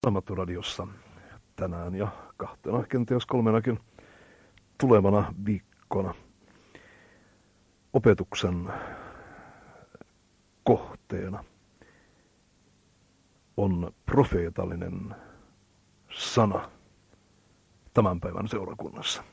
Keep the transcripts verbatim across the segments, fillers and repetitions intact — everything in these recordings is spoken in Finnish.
Raamatturadiossa tänään ja kahtena, kenties kolmenakin tulevana viikkona opetuksen kohteena on profeetallinen sana tämän päivän seurakunnassa.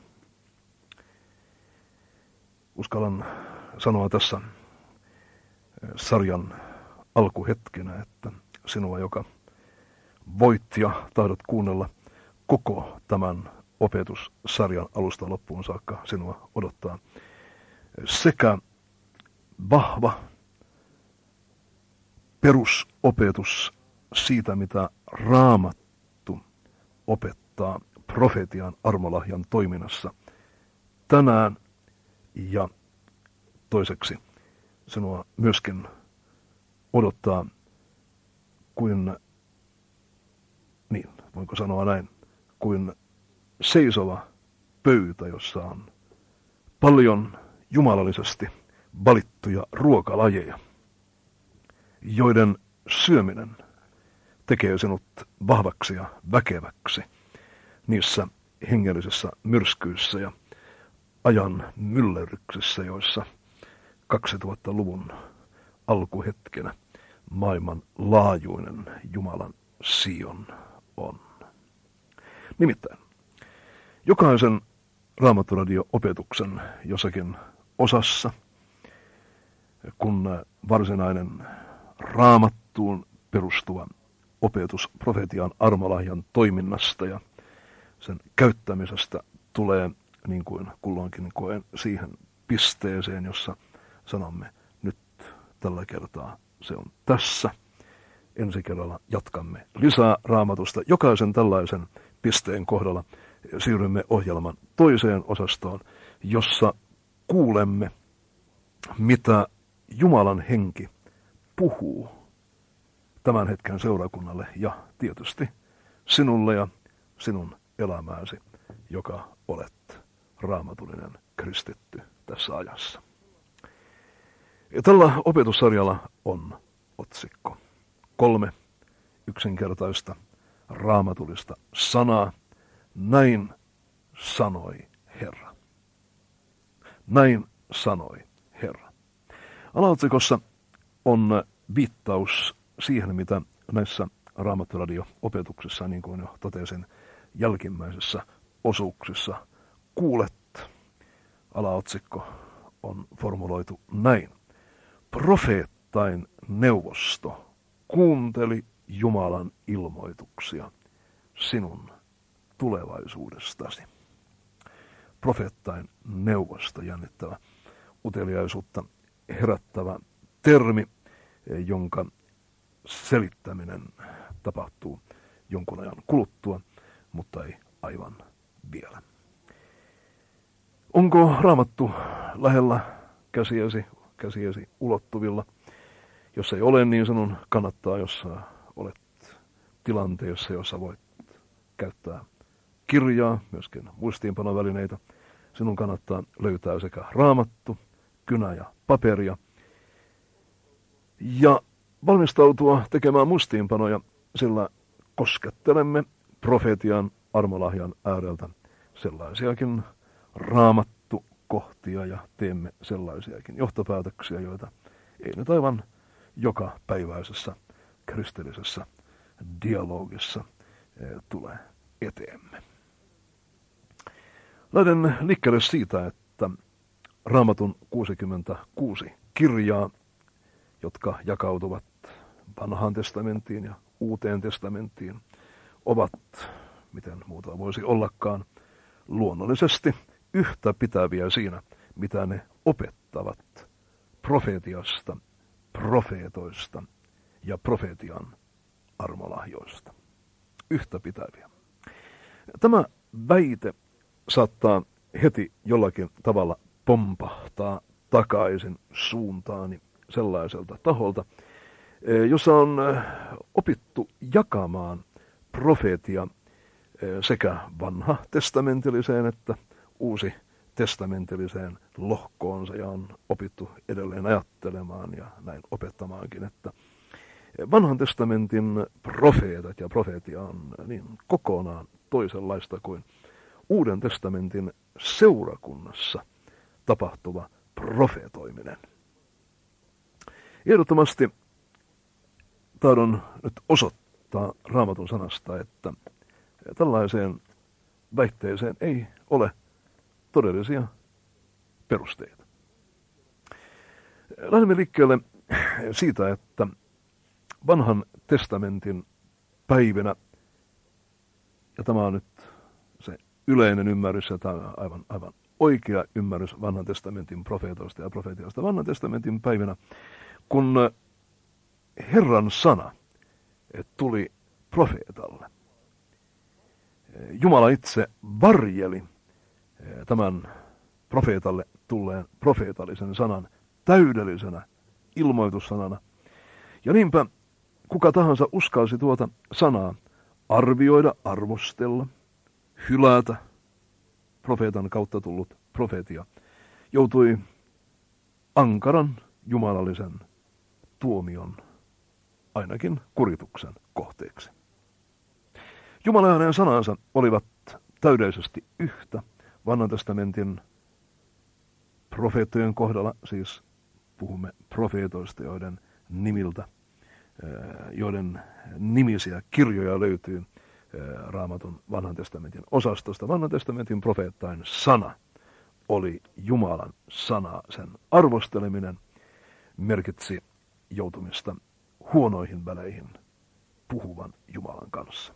Uskallan sanoa tässä sarjan alkuhetkenä, että sinua, joka voit ja tahdot kuunnella koko tämän opetussarjan alusta loppuun saakka, sinua odottaa sekä vahva perusopetus siitä, mitä Raamattu opettaa profetian armolahjan toiminnassa tänään, ja toiseksi sinua myöskin odottaa kuin, niin voinko sanoa näin, kuin seisova pöytä, jossa on paljon jumalallisesti valittuja ruokalajeja, joiden syöminen tekee sinut vahvaksi ja väkeväksi niissä hengellisissä myrskyissä ja ajan myllerryksissä, joissa kaksituhattaluvun alkuhetkenä maailman laajuinen Jumalan Sion on. Nimittäin jokaisen Raamattoradio-opetuksen jossakin osassa, kun varsinainen Raamattuun perustuva opetus profetian armolahjan toiminnasta ja sen käyttämisestä tulee, niin kuin kulloinkin koen, siihen pisteeseen, jossa sanomme, nyt tällä kertaa se on tässä. Ensi kerralla jatkamme lisää Raamatusta. Jokaisen tällaisen pisteen kohdalla siirrymme ohjelman toiseen osastoon, jossa kuulemme, mitä Jumalan henki puhuu tämän hetken seurakunnalle ja tietysti sinulle ja sinun elämääsi, joka olet raamatullinen kristitty tässä ajassa. Ja tällä opetussarjalla on otsikko kolme yksinkertaista raamatullista sanaa. Näin sanoi Herra. Näin sanoi Herra. Alaotsikossa on viittaus siihen, mitä näissä Raamattoradio-opetuksissa, niin kuin jo totesin, jälkimmäisessä osuuksissa kuulet. Alaotsikko on formuloitu näin. Profeettain neuvosto kuunteli Jumalan ilmoituksia sinun tulevaisuudestasi. Profeettain neuvosto, jännittävä, uteliaisuutta herättävä termi, jonka selittäminen tapahtuu jonkun ajan kuluttua, mutta ei aivan vielä. Onko Raamattu lähellä käsiesi, käsiesi ulottuvilla? Jos ei ole, niin sinun kannattaa, jos olet tilanteessa, jossa voit käyttää kirjaa, myöskin muistiinpanovälineitä. Sinun kannattaa löytää sekä Raamattu, kynä ja paperia ja valmistautua tekemään muistiinpanoja, sillä koskettelemme profetian armolahjan ääreltä sellaisiakin raamattukohtia ja teemme sellaisiakin johtopäätöksiä, joita ei nyt aivan joka päiväisessä kristillisessä dialogissa tule eteemme. Lähden liikkeelle siitä, että Raamatun kuusikymmentäkuusi kirjaa, jotka jakautuvat Vanhaan testamenttiin ja Uuteen testamenttiin, ovat, miten muuta voisi ollakaan, luonnollisesti yhtä pitäviä siinä, mitä ne opettavat profetiasta, profeetoista ja profetian armolahjoista. Yhtä pitäviä. Tämä väite saattaa heti jollakin tavalla pompahtaa takaisin suuntaani sellaiselta taholta, jossa on opittu jakamaan profeetia sekä vanha testamentilliseen että uusi testamentilliseen lohkoonsa, ja on opittu edelleen ajattelemaan ja näin opettamaankin, että Vanhan testamentin profeetat ja profeetia on niin kokonaan toisenlaista kuin Uuden testamentin seurakunnassa tapahtuva profeetoiminen. Ehdottomasti tahdon nyt osoittaa Raamatun sanasta, että tällaiseen väitteeseen ei ole todellisia perusteita. Lähdemme liikkeelle siitä, että vanhan testamentin päivinä, ja tämä on nyt se yleinen ymmärrys ja tämä on aivan, aivan oikea ymmärrys vanhan testamentin profeetoista ja profeetioista. Vanhan testamentin päivinä, kun Herran sana tuli profeetalle, Jumala itse varjeli tämän profeetalle tulleen profeetallisen sanan täydellisenä ilmoitussanana. Ja niinpä kuka tahansa uskalsi tuota sanaa arvioida, arvostella, hylätä profeetan kautta tullut profeetia, joutui ankaran jumalallisen tuomion, ainakin kurituksen kohteeksi. Jumala ja hänen sanansa olivat täydellisesti yhtä vanhan testamentin profeettojen kohdalla, siis puhumme profeetoista, joiden nimiltä, joiden nimisiä kirjoja löytyy Raamatun vanhan testamentin osastosta. Vanhan testamentin profeettain sana oli Jumalan sana. Sen arvosteleminen merkitsi joutumista huonoihin väleihin puhuvan Jumalan kanssa.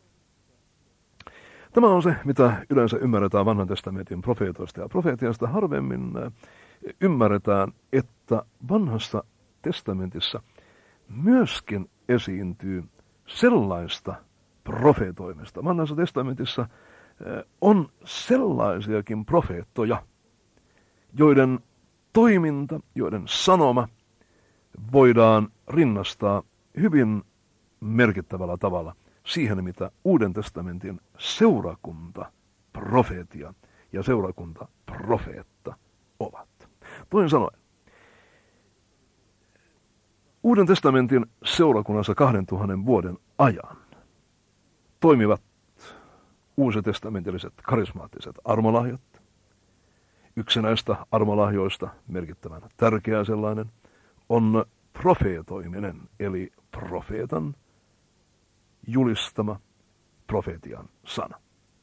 Tämä on se, mitä yleensä ymmärretään vanhan testamentin profeetoista ja profeetiasta. Harvemmin ymmärretään, että vanhassa testamentissa myöskin esiintyy sellaista profeetoimista. Vanhassa testamentissa on sellaisiakin profeettoja, joiden toiminta, joiden sanoma voidaan rinnastaa hyvin merkittävällä tavalla siihen, mitä Uuden testamentin seurakunta, profeetia ja seurakunta, profeetta ovat. Toisin sanoen, Uuden testamentin seurakunnassa kahden tuhannen vuoden ajan toimivat uusitestamentilliset karismaattiset armolahjat. Yksi näistä armolahjoista, merkittävän tärkeä sellainen, on profeetoiminen, eli profeetan julistama profeetian sana.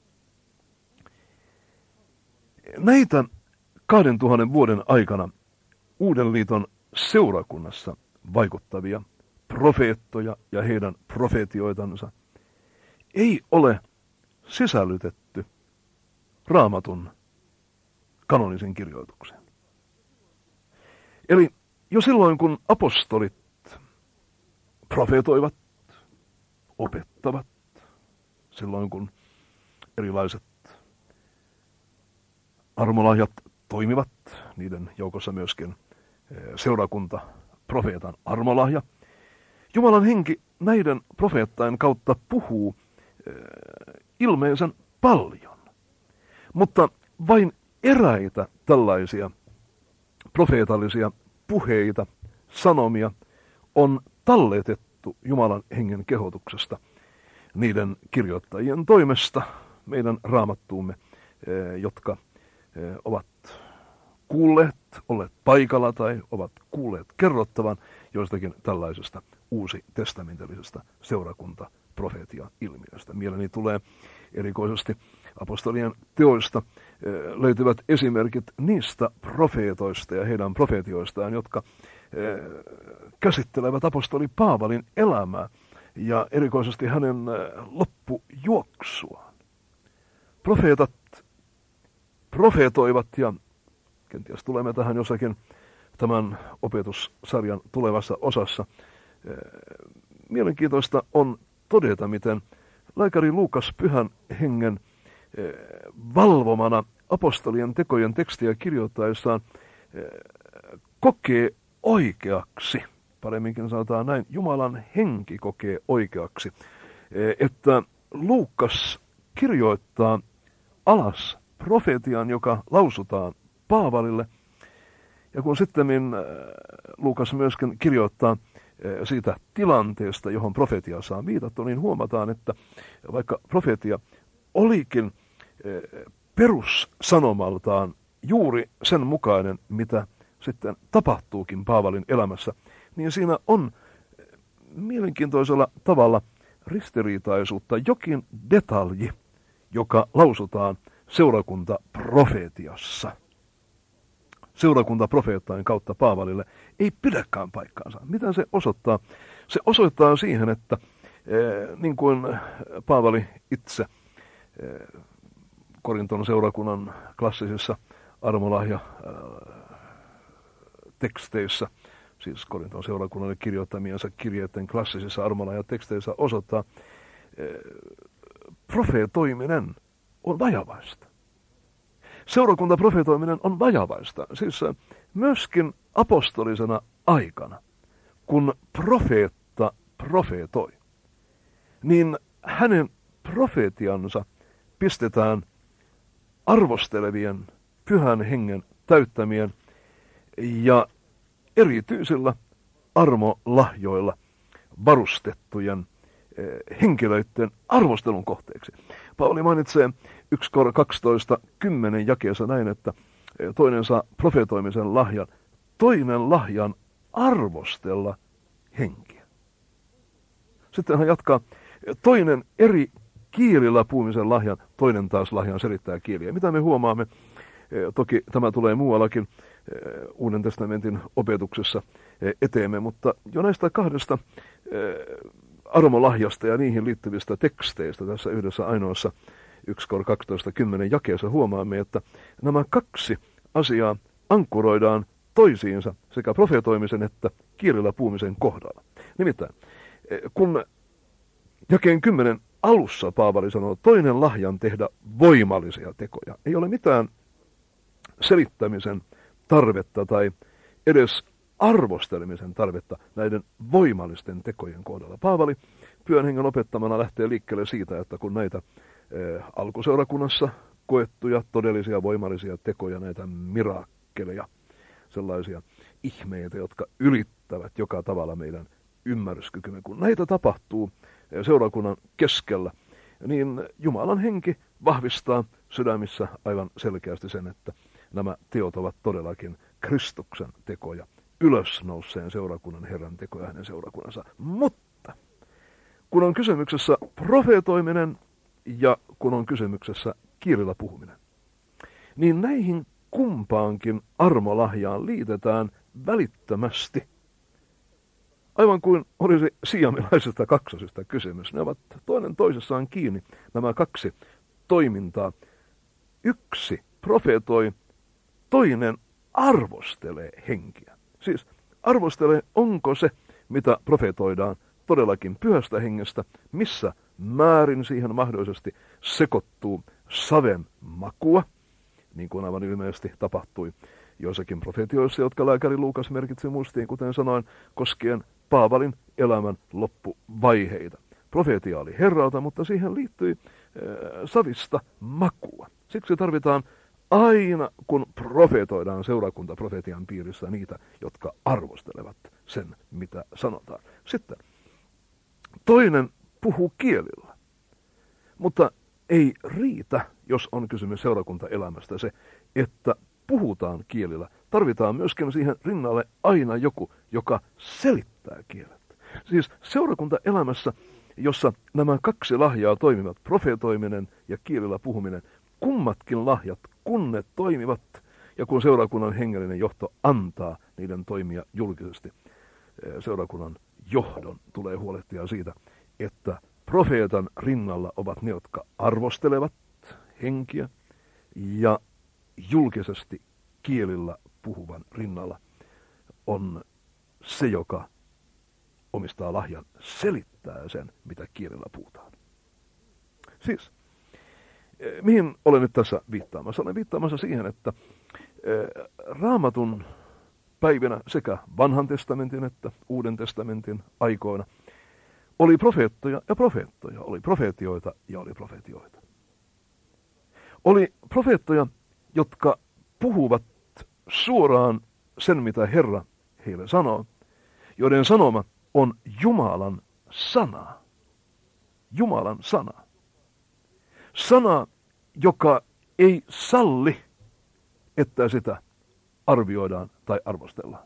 Näitä kahden tuhannen vuoden aikana Uuden liiton seurakunnassa vaikuttavia profeettoja ja heidän profeetioitansa ei ole sisällytetty Raamatun kanonisen kirjoitukseen. Eli jo silloin, kun apostolit profeetoivat, opettavat, silloin kun erilaiset armolahjat toimivat, niiden joukossa myöskin seurakunta, profeetan armolahja, Jumalan henki näiden profeettain kautta puhuu ilmeisen paljon, mutta vain eräitä tällaisia profeetallisia puheita, sanomia on talletettu Jumalan hengen kehotuksesta niiden kirjoittajien toimesta meidän raamattuumme, jotka ovat kuulleet, olleet paikalla tai ovat kuulleet kerrottavan joistakin tällaisesta uusitestamentillisesta seurakunta profeetia ilmiöstä. Mieleeni tulee erikoisesti apostolien teoista löytyvät esimerkit niistä profeetoista ja heidän profeetioistaan, jotka käsittelevät apostoli Paavalin elämää ja erikoisesti hänen loppujuoksuaan. Profeetat profeetoivat, ja kenties tulemme tähän jossakin tämän opetussarjan tulevassa osassa. Mielenkiintoista on todeta, miten lääkäri Luukas pyhän hengen valvomana apostolien tekojen tekstiä kirjoittaessaan kokee oikeaksi, paremminkin sanotaan näin, Jumalan henki kokee oikeaksi, että Luukas kirjoittaa alas profetian, joka lausutaan Paavalille, ja kun sitten Luukas myöskin kirjoittaa siitä tilanteesta, johon profetiassa on viitattu, niin huomataan, että vaikka profetia olikin perussanomaltaan juuri sen mukainen, mitä sitten tapahtuukin Paavalin elämässä, niin siinä on mielenkiintoisella tavalla ristiriitaisuutta, jokin detalji, joka lausutaan seurakuntaprofetiassa. Seurakuntaprofeettain kautta Paavalille ei pidäkään paikkaansa. Mitä se osoittaa? Se osoittaa siihen, että eh, niin kuin Paavali itse eh, Korinton seurakunnan klassisissa armolahja eh, teksteissä, siis Korinton seurakunnalle kirjoittamiensa kirjeiden klassisissa armolahja-teksteissä osoittaa, eh, profeetoiminen on vajavaista. Seurakuntaprofetoiminen on vajavaista, siis myöskin apostolisena aikana, kun profeetta profetoi, niin hänen profetiansa pistetään arvostelevien, pyhän hengen täyttämien ja erityisillä armolahjoilla varustettujen henkilöiden arvostelun kohteeksi. Paavali mainitsee yksi kaksitoista kymmenen jakeessa näin, että toinen saa profetoimisen lahjan, toinen lahjan arvostella henkiä. Sitten hän jatkaa, toinen eri kielillä puhumisen lahjan, toinen taas lahjan selittää kieliä. Mitä me huomaamme? Toki tämä tulee muuallakin Uuden testamentin opetuksessa eteemme, mutta jo näistä kahdesta armolahjasta ja niihin liittyvistä teksteistä tässä yhdessä ainoassa yksi kaksitoista kymmenen jakeessa huomaamme, että nämä kaksi asiaa ankkuroidaan toisiinsa sekä profetoimisen että kielellä puhumisen kohdalla. Nimittäin, kun jakeen kymmenen alussa Paavali sanoo, toinen lahjan tehdä voimallisia tekoja, ei ole mitään selittämisen tarvetta tai edes arvostelemisen tarvetta näiden voimallisten tekojen kohdalla. Paavali Pyhän Hengen opettamana lähtee liikkeelle siitä, että kun näitä eh, alkuseurakunnassa koettuja todellisia voimallisia tekoja, näitä mirakkeleja, sellaisia ihmeitä, jotka ylittävät joka tavalla meidän ymmärryskykymme, kun näitä tapahtuu eh, seurakunnan keskellä, niin Jumalan henki vahvistaa sydämissä aivan selkeästi sen, että nämä teot ovat todellakin Kristuksen tekoja, ylösnouseen seurakunnan Herran tekoja hänen seurakunnansa. Mutta kun on kysymyksessä profeetoiminen ja kun on kysymyksessä kielillä puhuminen, niin näihin kumpaankin armolahjaan liitetään välittömästi, aivan kuin olisi siamilaisesta kaksosista kysymys. Ne ovat toinen toisessaan kiinni, nämä kaksi toimintaa. Yksi profeetoi, toinen arvostelee henkiä. Siis arvostelee, onko se, mitä profetoidaan, todellakin pyhästä hengestä, missä määrin siihen mahdollisesti sekoittuu saven makua, niin kuin aivan ilmeisesti tapahtui joissakin profetioissa, jotka lääkäri Luukas merkitsi muistiin, kuten sanoin, koskien Paavalin elämän loppuvaiheita. Profetia oli Herralta, mutta siihen liittyi äh, savista makua. Siksi tarvitaan aina, kun profetoidaan seurakuntaprofetian piirissä niitä, jotka arvostelevat sen, mitä sanotaan. Sitten toinen puhuu kielillä, mutta ei riitä, jos on kysymys seurakuntaelämästä se, että puhutaan kielillä. Tarvitaan myöskin siihen rinnalle aina joku, joka selittää kielet. Siis seurakuntaelämässä, jossa nämä kaksi lahjaa toimivat, profetoiminen ja kielillä puhuminen, kummatkin lahjat, kun ne toimivat ja kun seurakunnan hengellinen johto antaa niiden toimia julkisesti, seurakunnan johdon tulee huolehtia siitä, että profeetan rinnalla ovat ne, jotka arvostelevat henkiä, ja julkisesti kielillä puhuvan rinnalla on se, joka omistaa lahjan, selittää sen, mitä kielellä puhutaan. Siis, mihin olen nyt tässä viittaamassa? Olen viittaamassa siihen, että Raamatun päivinä sekä vanhan testamentin että uuden testamentin aikoina oli profeettoja ja profeettoja, oli profeetioita ja oli profeetioita. Oli profeettoja, jotka puhuvat suoraan sen, mitä Herra heille sanoo, joiden sanoma on Jumalan sana. Jumalan sana. Sana, joka ei salli, että sitä arvioidaan tai arvostellaan.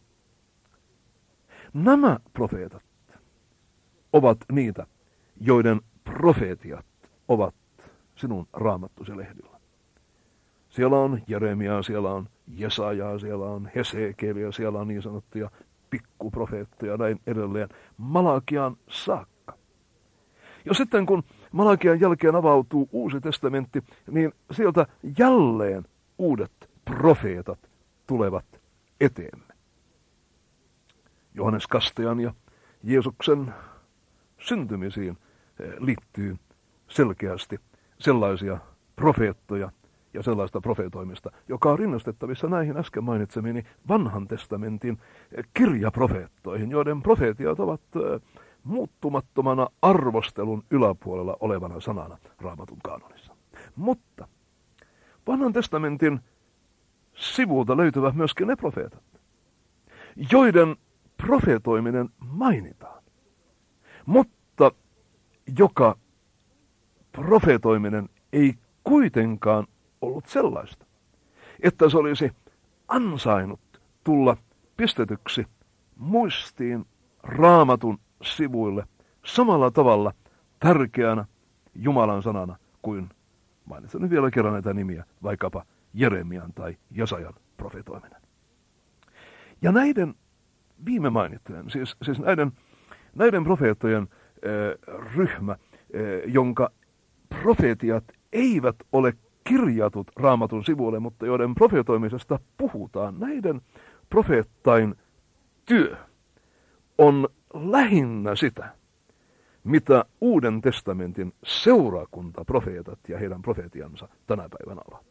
Nämä profeetat ovat niitä, joiden profeetiat ovat sinun raamattusi lehdillä. Siellä on Jeremiaa, siellä on Jesajaa, siellä on Hesekieliä, siellä on niin sanottuja pikkuprofeettoja, näin edelleen, Malakiaan saakka. Ja sitten kun Malakian jälkeen avautuu Uusi testamentti, niin sieltä jälleen uudet profeetat tulevat eteemme. Johannes Kastajan ja Jeesuksen syntymisiin liittyy selkeästi sellaisia profeettoja ja sellaista profeetoimista, joka on rinnastettavissa näihin äsken mainitsemiini vanhan testamentin kirjaprofeettoihin, joiden profeetiat ovat muuttumattomana arvostelun yläpuolella olevana sanana Raamatun kaanonissa. Mutta vanhan testamentin sivuilta löytyvät myöskin ne profeetat, joiden profeetoiminen mainitaan, mutta joka profeetoiminen ei kuitenkaan ollut sellaista, että se olisi ansainnut tulla pistetyksi muistiin Raamatun sivuille samalla tavalla tärkeänä Jumalan sanana kuin, mainitsen nyt vielä kerran näitä nimiä, vaikkapa Jeremian tai Jesajan profetoiminen. Ja näiden viime mainittujen, siis, siis näiden, näiden profeettojen äh, ryhmä, äh, jonka profeetiat eivät ole kirjatut Raamatun sivuille, mutta joiden profeetoimisesta puhutaan, näiden profeettain työ on lähinnä sitä, mitä Uuden testamentin seurakuntaprofeetat ja heidän profeetiansa tänä päivänä ovat.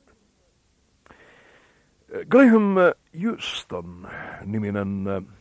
Graham Houston niminen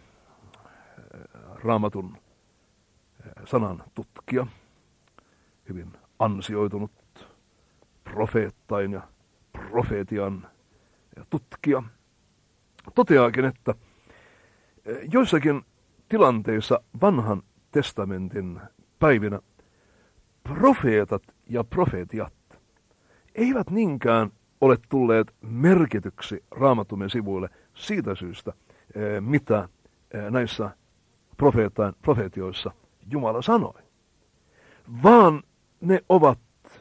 Raamatun sanan tutkija, hyvin ansioitunut profeettain ja profeetian tutkija, toteaakin, että joissakin tilanteissa vanhan testamentin päivinä profeetat ja profeetiat eivät niinkään ole tulleet merkityksi Raamattumme sivuille siitä syystä, mitä näissä profeetioissa Jumala sanoi, vaan ne ovat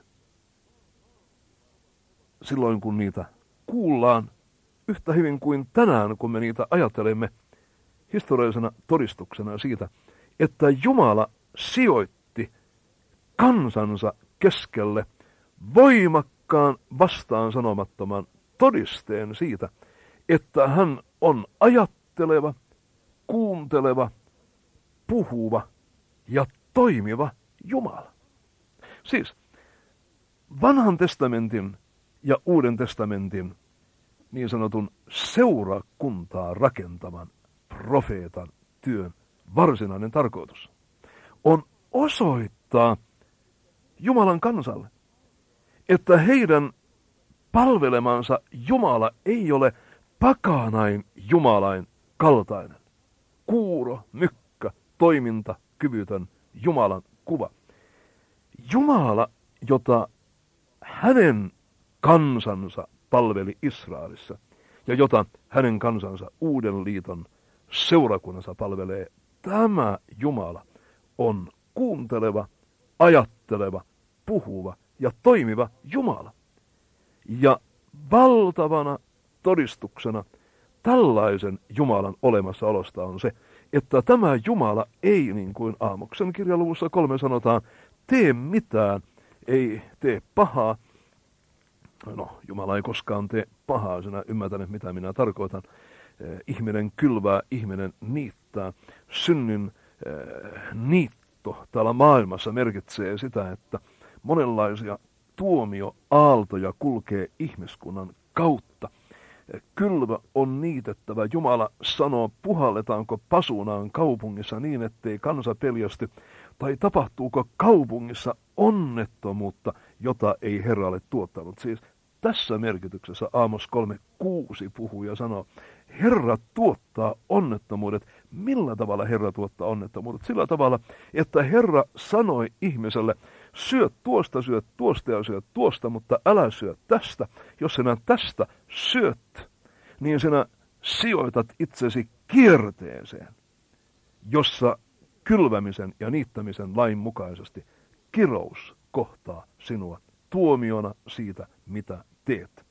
silloin, kun niitä kuullaan, yhtä hyvin kuin tänään, kun me niitä ajattelemme historiallisena todistuksena siitä, että Jumala sijoitti kansansa keskelle voimakkaan vastaan sanomattoman todisteen siitä, että hän on ajatteleva, kuunteleva, puhuva ja toimiva Jumala. Siis vanhan testamentin ja Uuden testamentin niin sanotun seurakuntaa rakentavan profeetan työn varsinainen tarkoitus on osoittaa Jumalan kansalle, että heidän palvelemansa Jumala ei ole pakanain Jumalain kaltainen, kuuro, mykkä, toiminta, kyvytön Jumalan kuva. Jumala, jota hänen kansansa palveli Israelissa ja jota hänen kansansa Uuden liiton seurakunnassa palvelee, tämä Jumala on kuunteleva, ajatteleva, puhuva ja toimiva Jumala. Ja valtavana todistuksena tällaisen Jumalan olemassaolosta on se, että tämä Jumala ei, niin kuin Aamoksen kirjaluvussa kolme sanotaan, tee mitään, ei tee pahaa. No, Jumala ei koskaan tee pahaa, sinä ymmärtänyt, mitä minä tarkoitan. Ihminen kylvää, ihminen niittää. Synnin äh, niitto täällä maailmassa merkitsee sitä, että monenlaisia tuomioaaltoja kulkee ihmiskunnan kautta. Kylvä on niitettävä. Jumala sanoo, puhalletaanko pasunaan kaupungissa niin, ettei kansa peljästy, tai tapahtuuko kaupungissa onnettomuutta, jota ei Herra ole tuottanut. Siis tässä merkityksessä Aamos kolme kuusi puhuu ja sanoo, Herra tuottaa onnettomuudet. Millä tavalla Herra tuottaa onnettomuudet? Sillä tavalla, että Herra sanoi ihmiselle, syö tuosta, syö tuosta ja syö tuosta, mutta älä syö tästä. Jos sinä tästä syöt, niin sinä sijoitat itsesi kierteeseen, jossa kylvämisen ja niittämisen lain mukaisesti kirous kohtaa sinua tuomiona siitä, mitä teet.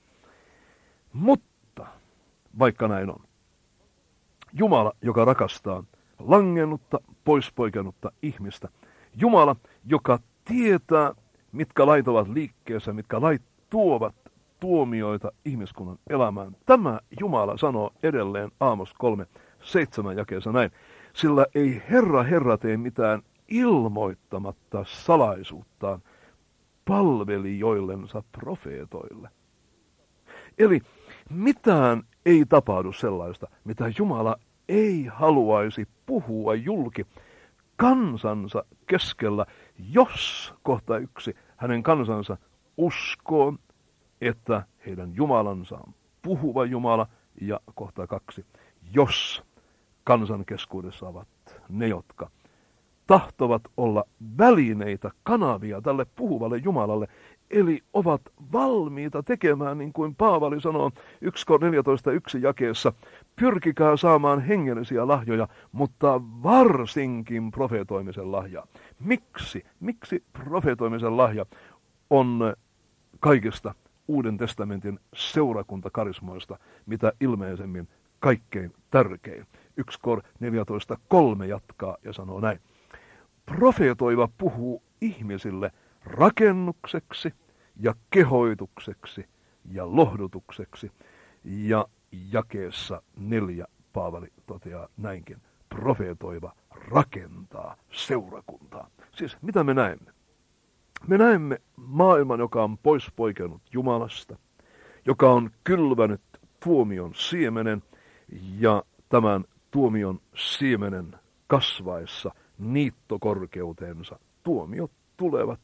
Mutta, vaikka näin on, Jumala, joka rakastaa langennutta, poispoikennutta ihmistä, Jumala, joka tietää, mitkä lait ovat liikkeessä, mitkä lait tuovat tuomioita ihmiskunnan elämään. Tämä Jumala sanoo edelleen Aamos kolme seitsemän jakeessa näin, sillä ei Herra Herra tee mitään ilmoittamatta salaisuuttaan palvelijoillensa profeetoille. Eli mitään ei tapahdu sellaista, mitä Jumala ei haluaisi puhua julki kansansa keskellä, jos, kohta yksi, hänen kansansa uskoo, että heidän Jumalansa on puhuva Jumala, ja kohta kaksi, jos kansan keskuudessa ovat ne, jotka tahtovat olla välineitä, kanavia tälle puhuvalle Jumalalle, eli ovat valmiita tekemään, niin kuin Paavali sanoo yksi neljätoista yksi jakeessa, pyrkikää saamaan hengellisiä lahjoja, mutta varsinkin profeetoimisen lahjaa. Miksi? Miksi profeetoimisen lahja on kaikista Uuden testamentin seurakuntakarismoista, mitä ilmeisemmin kaikkein tärkein? yksi neljätoista kolme jatkaa ja sanoo näin. Profeetoiva puhuu ihmisille rakennukseksi ja kehoitukseksi ja lohdutukseksi. Ja jakeessa neljä Paavali toteaa näinkin. Profeetoiva rakentaa seurakuntaa. Siis mitä me näemme? Me näemme maailman, joka on poispoikennut Jumalasta, joka on kylvänyt tuomion siemenen ja tämän tuomion siemenen kasvaessa niittokorkeutensa tuomiot tulevat.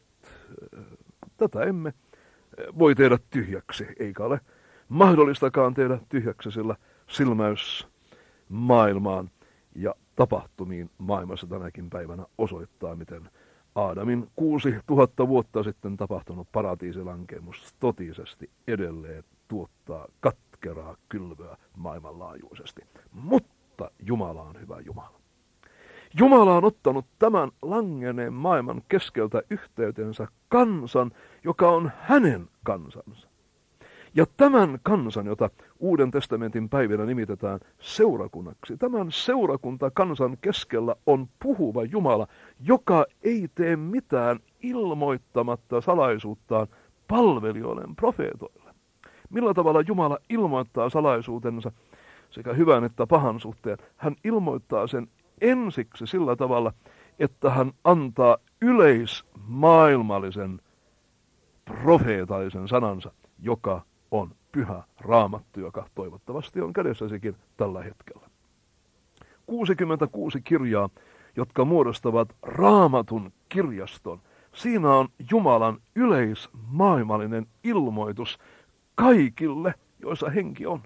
Tätä emme voi tehdä tyhjäksi, eikä ole mahdollistakaan tehdä tyhjäksi, sillä silmäys maailmaan ja tapahtumiin maailmassa tänäkin päivänä osoittaa, miten Aadamin kuusi tuhatta vuotta sitten tapahtunut paratiisilankemus totisesti edelleen tuottaa katkeraa kylvöä maailmanlaajuisesti. Mutta Jumala on hyvä Jumala. Jumala on ottanut tämän langeneen maailman keskeltä yhteytensä kansan, joka on hänen kansansa. Ja tämän kansan, jota Uuden testamentin päivinä nimitetään seurakunnaksi, tämän seurakuntakansan keskellä on puhuva Jumala, joka ei tee mitään ilmoittamatta salaisuuttaan palvelijoilleen profeetoille. Millä tavalla Jumala ilmoittaa salaisuutensa sekä hyvän että pahan suhteen? Hän ilmoittaa sen ensiksi sillä tavalla, että hän antaa yleismaailmallisen profeetallisen sanansa, joka on pyhä raamattu, joka toivottavasti on kädessäsikin tällä hetkellä. kuusikymmentäkuusi kirjaa, jotka muodostavat raamatun kirjaston. Siinä on Jumalan yleismaailmallinen ilmoitus kaikille, joissa henki on.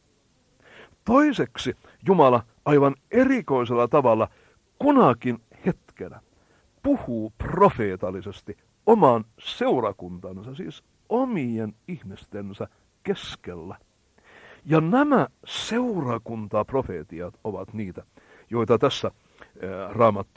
Toiseksi Jumala aivan erikoisella tavalla kunakin hetkenä puhuu profeetallisesti oman seurakuntansa, siis omien ihmistensä keskellä. Ja nämä seurakuntaprofeetiat ovat niitä, joita tässä ää,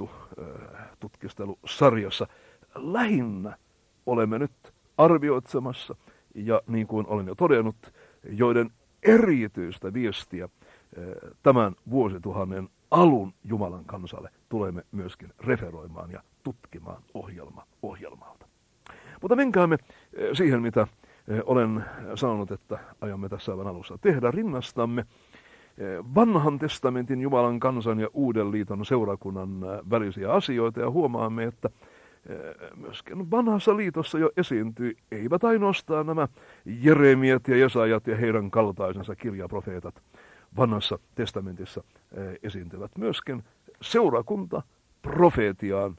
Raamattu-tutkistelusarjassa lähinnä olemme nyt arvioitsemassa, ja niin kuin olen jo todennut, joiden erityistä viestiä ää, tämän vuosituhannen alun Jumalan kansalle tulemme myöskin referoimaan ja tutkimaan ohjelma ohjelmalta. Mutta menkäämme siihen, mitä olen sanonut, että aiomme tässä aivan alussa tehdä. Rinnastamme vanhan testamentin Jumalan kansan ja uuden liiton seurakunnan välisiä asioita ja huomaamme, että myöskin vanhassa liitossa jo esiintyi, eivät ainoastaan nämä Jeremiat ja Jesajat ja heidän kaltaisensa kirjaprofeetat. Vanhassa testamentissa esiintyvät myöskin seurakunta profeetiaan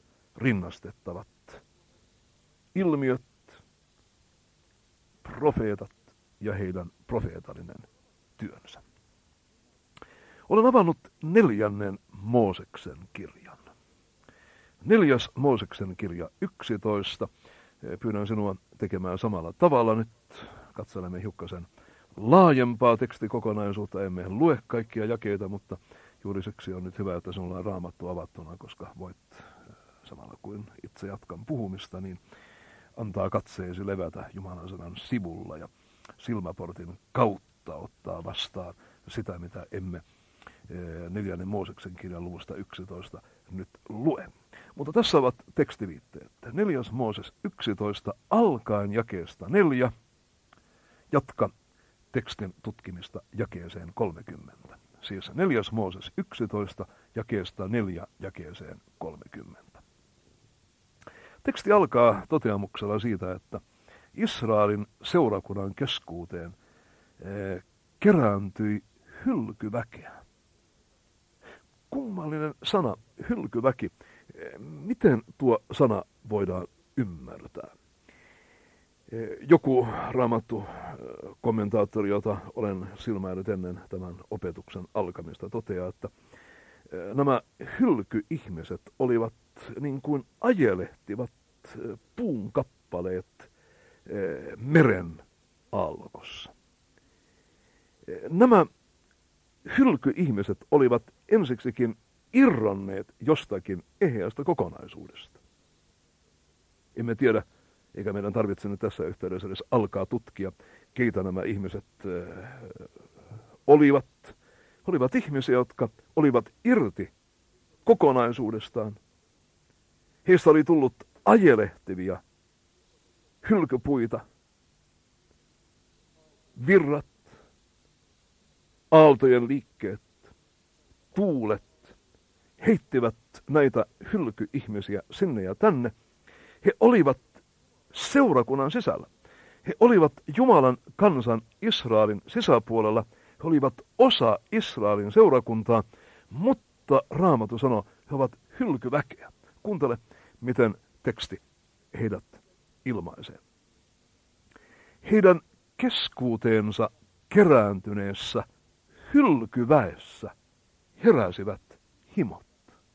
rinnastettavat ilmiöt, profeetat, ja heidän profeetallinen työnsä. Olen avannut neljännen Mooseksen kirjan. Neljäs Mooseksen kirja yksitoista. Pyydän sinua tekemään samalla tavalla. Nyt katselemme hiukkasen laajempaa tekstikokonaisuutta. Emme lue kaikkia jakeita, mutta juuri siksi on nyt hyvä, että sinulla on Raamattu avattuna, koska voit samalla kuin itse jatkan puhumista, niin antaa katseesi levätä Jumalan sanan sivulla ja silmäportin kautta ottaa vastaan sitä, mitä emme neljännen Mooseksen kirjan luvusta yksitoista nyt lue. Mutta tässä ovat tekstiviitteet. Neljäs Mooses yksitoista alkaen jakeesta neljä. Jatka tekstin tutkimista jakeeseen kolmekymmentä. Siis neljäs Mooses yksitoista jakeesta neljä jakeeseen kolmekymmentä. Teksti alkaa toteamuksella siitä, että Israelin seurakunnan keskuuteen eh, kerääntyi hylkyväkeä. Kummallinen sana, hylkyväki. Miten tuo sana voidaan ymmärtää? Joku Raamattu kommentaattori, jota olen silmäillyt ennen tämän opetuksen alkamista, toteaa, että nämä hylkyihmiset olivat niin kuin ajelehtivat puun kappaleet meren aallokossa. Nämä hylkyihmiset olivat ensiksikin irronneet jostakin eheästä kokonaisuudesta. Emme tiedä, eikä meidän tarvitse nyt tässä yhteydessä edes alkaa tutkia, keitä nämä ihmiset äh, olivat. Olivat ihmisiä, jotka olivat irti kokonaisuudestaan. Heistä oli tullut ajelehtivia hylkypuita, virrat, aaltojen liikkeet, tuulet heittivät näitä hylkyihmisiä sinne ja tänne. He olivat seurakunnan sisällä. He olivat Jumalan kansan Israelin sisäpuolella. He olivat osa Israelin seurakuntaa, mutta Raamattu sanoo, he ovat hylkyväkeä. Kuuntele, miten teksti heidät ilmaisee. Heidän keskuuteensa kerääntyneessä hylkyväessä heräsivät himot.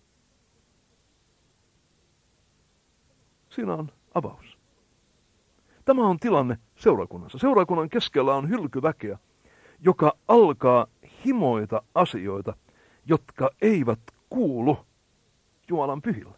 Siinä on avaus. Tämä on tilanne seurakunnassa. Seurakunnan keskellä on hylkyväkeä, joka alkaa himoita asioita, jotka eivät kuulu Jumalan pyhille.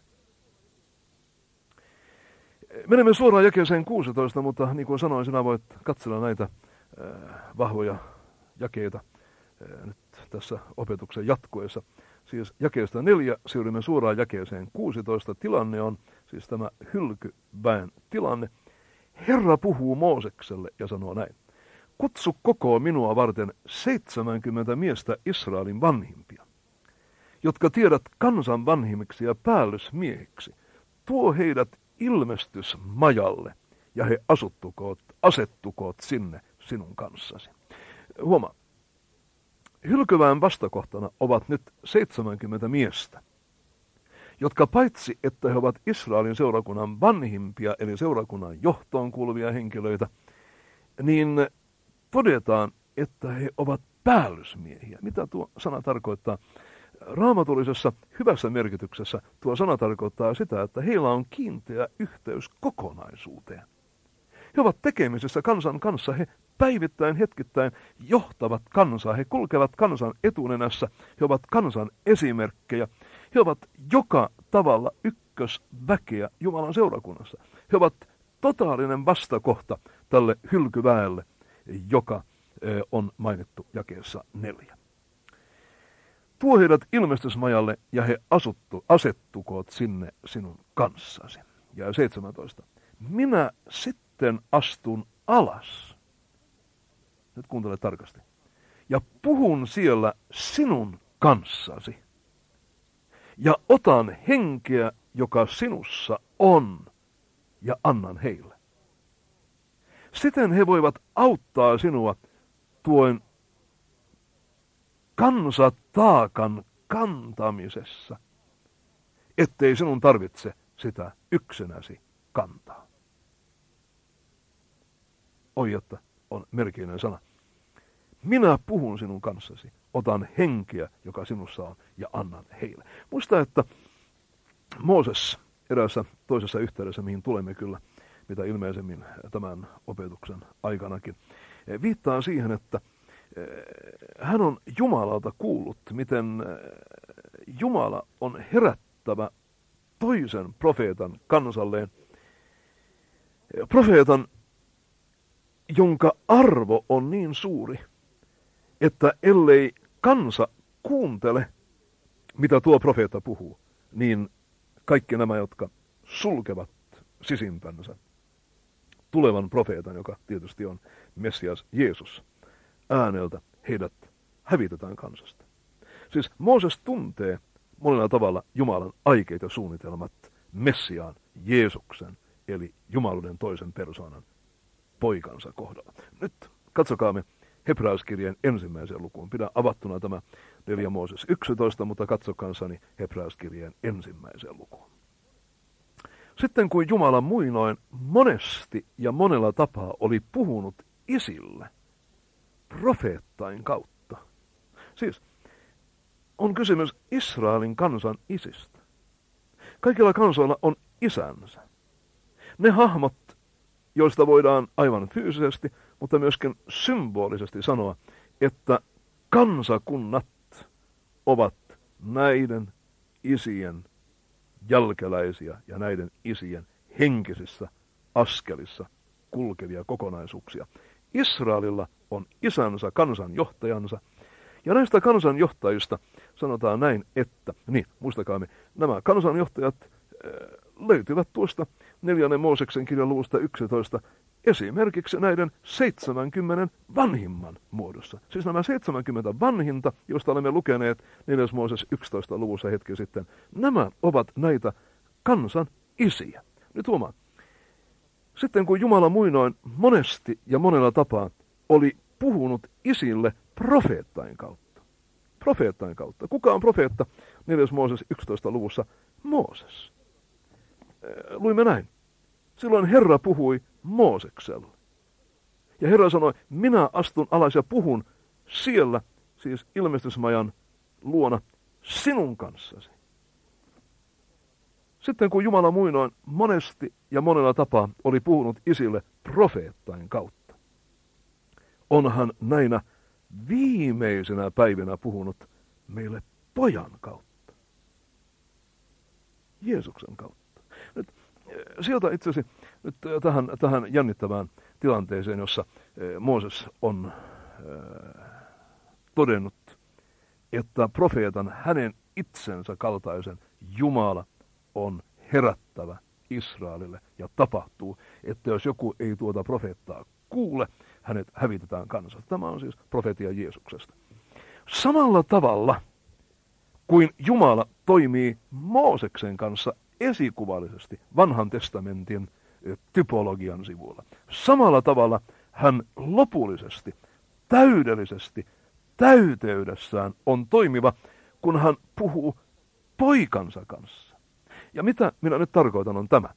Menemme suoraan jakeeseen kuusitoista, mutta niin kuin sanoin, sinä voit katsella näitä äh, vahvoja jakeita äh, nyt tässä opetuksen jatkuessa. Siis jakeesta neljä siirrymme suoraan jakeeseen kuusitoista. Tilanne on siis tämä hylkyväen tilanne. Herra puhuu Moosekselle ja sanoo näin. Kutsu kokoon minua varten seitsemänkymmentä miestä Israelin vanhimpia, jotka tiedät kansan vanhimmiksi ja päällysmiehiksi. Tuo heidät ilmestysmajalle ja he asuttukoot, asettukoot sinne sinun kanssasi. Huomaa, hylkyväen vastakohtana ovat nyt seitsemänkymmentä miestä, jotka paitsi, että he ovat Israelin seurakunnan vanhimpia, eli seurakunnan johtoon kuuluvia henkilöitä, niin todetaan, että he ovat päällysmiehiä. Mitä tuo sana tarkoittaa? Raamatullisessa hyvässä merkityksessä tuo sana tarkoittaa sitä, että heillä on kiinteä yhteys kokonaisuuteen. He ovat tekemisissä kansan kanssa, he päivittäin, hetkittäin johtavat kansaa, he kulkevat kansan etunenässä, he ovat kansan esimerkkejä, he ovat joka tavalla ykkösväkeä Jumalan seurakunnassa. He ovat totaalinen vastakohta tälle hylkyväelle, joka on mainittu jakeessa neljä. Tuo heidät ilmestysmajalle ja he asuttu, asettukoot sinne sinun kanssasi. Ja seitsemäntoista. Minä sitten astun alas. Nyt kuuntele tarkasti. Ja puhun siellä sinun kanssasi. Ja otan henkeä, joka sinussa on, ja annan heille. Siten he voivat auttaa sinua tuon kansataakan kantamisessa, ettei sinun tarvitse sitä yksinäsi kantaa. Oi, että on merkillinen sana. Minä puhun sinun kanssasi, otan henkeä, joka sinussa on, ja annan heille. Muista, että Mooses eräässä toisessa yhteydessä, mihin tulemme kyllä, mitä ilmeisemmin tämän opetuksen aikanakin, viittaa siihen, että hän on Jumalalta kuullut, miten Jumala on herättävä toisen profeetan kansalleen. Profeetan, jonka arvo on niin suuri, että ellei kansa kuuntele, mitä tuo profeetta puhuu, niin kaikki nämä, jotka sulkevat sisimpänsä tulevan profeetan, joka tietysti on Messias Jeesus, ääneltä, heidät hävitetään kansasta. Siis Mooses tuntee monella tavalla Jumalan aikeet ja suunnitelmat Messiaan, Jeesuksen, eli Jumaluuden toisen persoonan poikansa kohdalla. Nyt katsokaamme Hebrealaiskirjeen ensimmäiseen lukuun. Pidä avattuna tämä neljäs Mooses yksitoista, mutta katso kanssani Hebrealaiskirjeen ensimmäiseen lukuun. Sitten kun Jumala muinoin monesti ja monella tapaa oli puhunut isille profeettain kautta. Siis on kysymys Israelin kansan isistä. Kaikilla kansoilla on isänsä. Ne hahmot, joista voidaan aivan fyysisesti, mutta myöskin symbolisesti sanoa, että kansakunnat ovat näiden isien jälkeläisiä ja näiden isien henkisissä askelissa kulkevia kokonaisuuksia. Israelilla on isänsä, kansanjohtajansa, ja näistä kansanjohtajista sanotaan näin, että, niin muistakaamme, nämä kansanjohtajat löytyvät tuosta neljännen Mooseksen kirjan luvusta yksitoista esimerkiksi näiden seitsemänkymmenen vanhimman muodossa. Siis nämä seitsemänkymmentä vanhinta, joista olemme lukeneet neljäs Mooses yksitoista luvussa hetki sitten, nämä ovat näitä kansan isiä. Nyt huomaa. Sitten kun Jumala muinoin monesti ja monella tapaa oli puhunut isille profeettain kautta. Profeettain kautta. Kuka on profeetta? neljäs Mooses yksitoista luvussa Mooses. Luimme näin. Silloin Herra puhui Moosekselle. Ja Herra sanoi, minä astun alas ja puhun siellä, siis ilmestysmajan luona, sinun kanssasi. Sitten kun Jumala muinoin monesti ja monella tapaa oli puhunut isille profeettain kautta, onhan näinä viimeisenä päivinä puhunut meille pojan kautta. Jeesuksen kautta. Nyt sieltä itse asiassa nyt tähän, tähän jännittävään tilanteeseen, jossa Mooses on äh, todennut, että profeetan hänen itsensä kaltaisen Jumala on herättävä Israelille ja tapahtuu, että jos joku ei tuota profeettaa kuule, hänet hävitetään kansasta. Tämä on siis profeetia Jeesuksesta. Samalla tavalla kuin Jumala toimii Mooseksen kanssa esikuvallisesti vanhan testamentin typologian sivuilla. Samalla tavalla hän lopullisesti, täydellisesti, täyteydessään on toimiva, kun hän puhuu poikansa kanssa. Ja mitä minä nyt tarkoitan on tämä.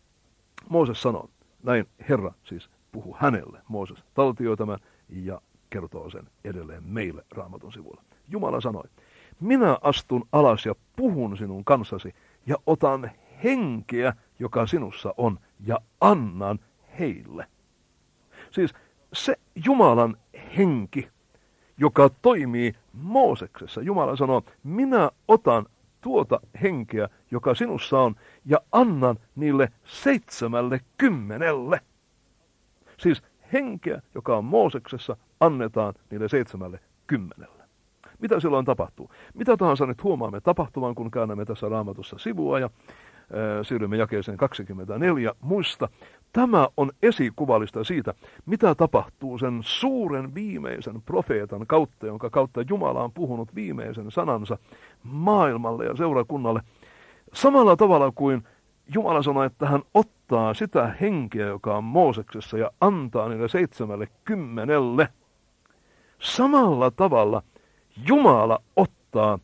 Mooses sanoo, näin Herra siis puhuu hänelle. Mooses taltioi tämän ja kertoo sen edelleen meille Raamatun sivuilla. Jumala sanoi, minä astun alas ja puhun sinun kanssasi ja otan henkeä, joka sinussa on, ja annan heille. Siis se Jumalan henki, joka toimii Mooseksessa. Jumala sanoo, minä otan tuota henkeä, joka sinussa on, ja annan niille seitsemälle kymmenelle. Siis henkeä, joka on Mooseksessa, annetaan niille seitsemälle kymmenelle. Mitä silloin tapahtuu? Mitä tahansa nyt huomaamme tapahtuvan, kun käännämme tässä Raamatussa sivua ja ää, siirrymme jakeeseen kaksikymmentäneljä. Muista, tämä on esikuvallista siitä, mitä tapahtuu sen suuren viimeisen profeetan kautta, jonka kautta Jumala on puhunut viimeisen sanansa maailmalle ja seurakunnalle. Samalla tavalla kuin Jumala sanoi, että hän ottaa sitä henkeä, joka on Mooseksessa, ja antaa niille seitsemälle kymmenelle. Samalla tavalla Jumala ottaa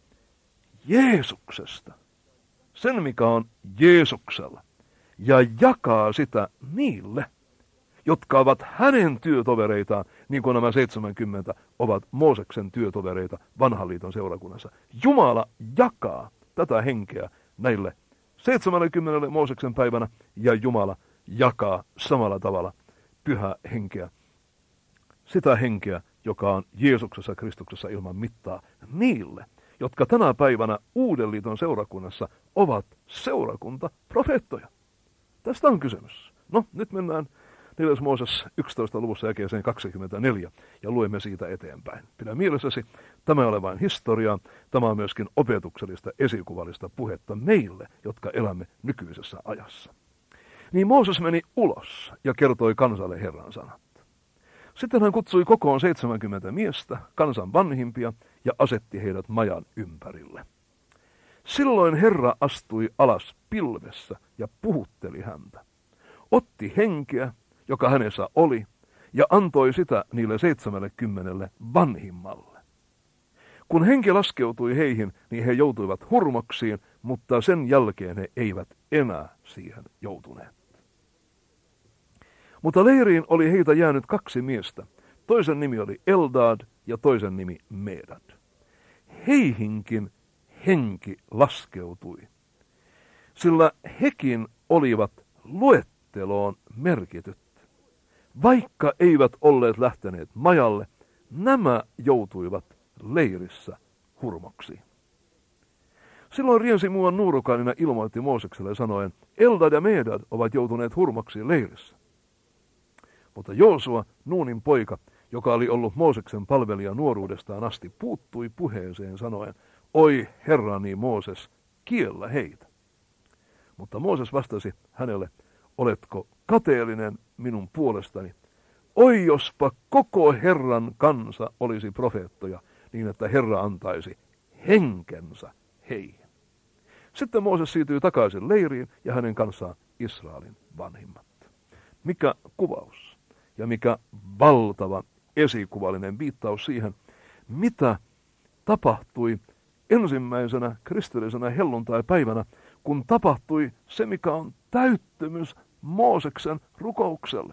Jeesuksesta sen, mikä on Jeesuksella, ja jakaa sitä niille, jotka ovat hänen työtovereitaan, niin kuin nämä seitsemänkymmentä ovat Mooseksen työtovereita vanhan liiton seurakunnassa. Jumala jakaa tätä henkeä näille seitsemänkymmentä Mooseksen päivänä, ja Jumala jakaa samalla tavalla pyhää henkeä. Sitä henkeä, joka on Jeesuksessa Kristuksessa ilman mittaa niille, jotka tänä päivänä Uuden liiton seurakunnassa ovat seurakuntaprofeettoja. Tästä on kysymys. No, nyt mennään neljäs Mooses yksitoista luvussa jakeeseen kaksikymmentäneljä ja luemme siitä eteenpäin. Pidä mielessäsi, tämä ei ole vain historiaa, tämä on myöskin opetuksellista esikuvallista puhetta meille, jotka elämme nykyisessä ajassa. Niin Mooses meni ulos ja kertoi kansalle Herran sanat. Sitten hän kutsui kokoon seitsemänkymmentä miestä, kansan vanhimpia, ja asetti heidät majan ympärille. Silloin Herra astui alas pilvessä ja puhutteli häntä. Otti henkeä, joka hänessä oli, ja antoi sitä niille seitsemällekymmenelle vanhimmalle. Kun henki laskeutui heihin, niin he joutuivat hurmoksiin, mutta sen jälkeen he eivät enää siihen joutuneet. Mutta leiriin oli heitä jäänyt kaksi miestä. Toisen nimi oli Eldad ja toisen nimi Medad. Heihinkin henki laskeutui, sillä hekin olivat luetteloon merkityt. Vaikka eivät olleet lähteneet majalle, nämä joutuivat leirissä hurmoksiin. Silloin riensi muuan Nuurukainen ilmoitti Moosekselle sanoen, Eldad ja Medad ovat joutuneet hurmoksiin leirissä. Mutta Joosua, Nuunin poika, joka oli ollut Mooseksen palvelija nuoruudestaan asti, puuttui puheeseen sanoen, oi herrani Mooses, kiellä heitä. Mutta Mooses vastasi hänelle, oletko kateellinen minun puolestani? Oi jospa koko Herran kansa olisi profeettoja, niin että Herra antaisi henkensä heihin. Sitten Mooses siirtyi takaisin leiriin ja hänen kanssaan Israelin vanhimmat. Mikä kuvaus ja mikä valtava esikuvallinen viittaus siihen, mitä tapahtui ensimmäisenä kristillisenä helluntai-päivänä, kun tapahtui se, mikä on täyttymys Mooseksen rukoukselle.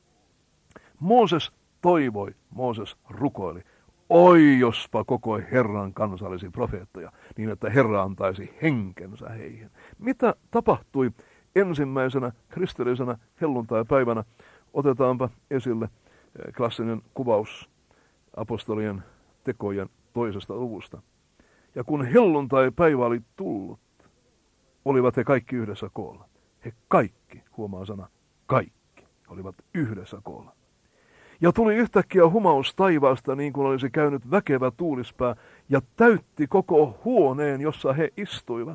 Mooses toivoi, Mooses rukoili, oi jospa koko Herran kansa olisi profeettoja, niin että Herra antaisi henkensä heihin. Mitä tapahtui ensimmäisenä kristillisenä helluntai-päivänä? Otetaanpa esille klassinen kuvaus apostolien tekojen toisesta luvusta. Ja kun helluntai-päivä oli tullut, olivat he kaikki yhdessä koolla. He kaikki, huomaa sana, kaikki, olivat yhdessä koolla. Ja tuli yhtäkkiä humaus taivaasta, niin kuin olisi käynyt väkevä tuulispää, ja täytti koko huoneen, jossa he istuivat.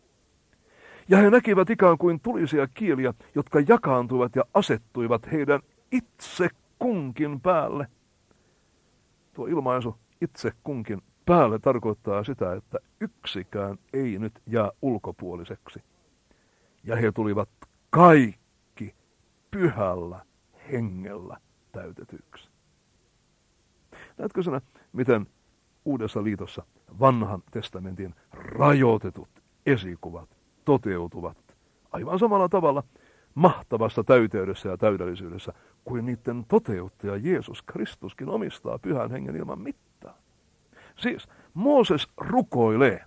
Ja he näkivät ikään kuin tulisia kieliä, jotka jakaantuivat ja asettuivat heidän itse kunkin päälle. Tuo ilmaisu itse kunkin päälle tarkoittaa sitä, että yksikään ei nyt jää ulkopuoliseksi. Ja he tulivat kaikki pyhällä hengellä täytetyksi. Näetkö sinä, miten Uudessa liitossa vanhan testamentin rajoitetut esikuvat toteutuvat aivan samalla tavalla mahtavassa täyteydessä ja täydellisyydessä kuin niiden toteuttaja Jeesus Kristuskin omistaa pyhän hengen ilman mittaa. Siis Mooses rukoilee,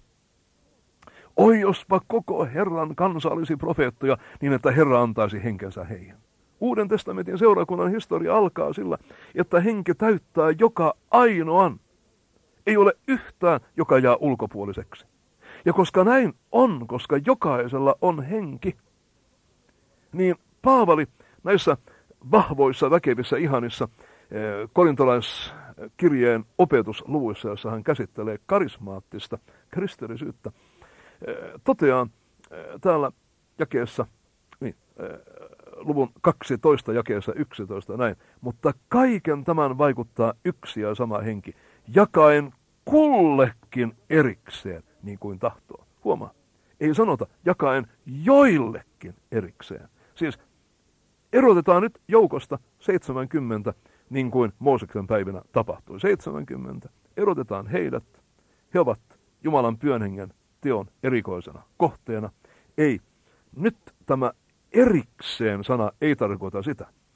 oi jospa koko Herran kansa olisi profeettoja, niin että Herra antaisi henkensä heihin. Uuden testamentin seurakunnan historia alkaa sillä, että henki täyttää joka ainoan. Ei ole yhtään, joka jää ulkopuoliseksi. Ja koska näin on, koska jokaisella on henki, niin Paavali näissä vahvoissa, väkevissä, ihanissa korintolaiskirjeen opetusluvuissa, jossa hän käsittelee karismaattista kristillisyyttä, toteaa täällä jakeessa, niin, luvun kaksitoista jakeessa yksitoista näin, mutta kaiken tämän vaikuttaa yksi ja sama henki, jakaen kullekin erikseen, niin kuin tahtoo. Huomaa, ei sanota jakaen joillekin erikseen. Siis erotetaan nyt joukosta seitsemänkymmentä, niin kuin Mooseksen päivinä tapahtui. seitsemänkymmentä, erotetaan heidät, he ovat Jumalan pyhän hengen teon erikoisena kohteena. Ei, nyt tämä erikseen sana ei tarkoita sitä,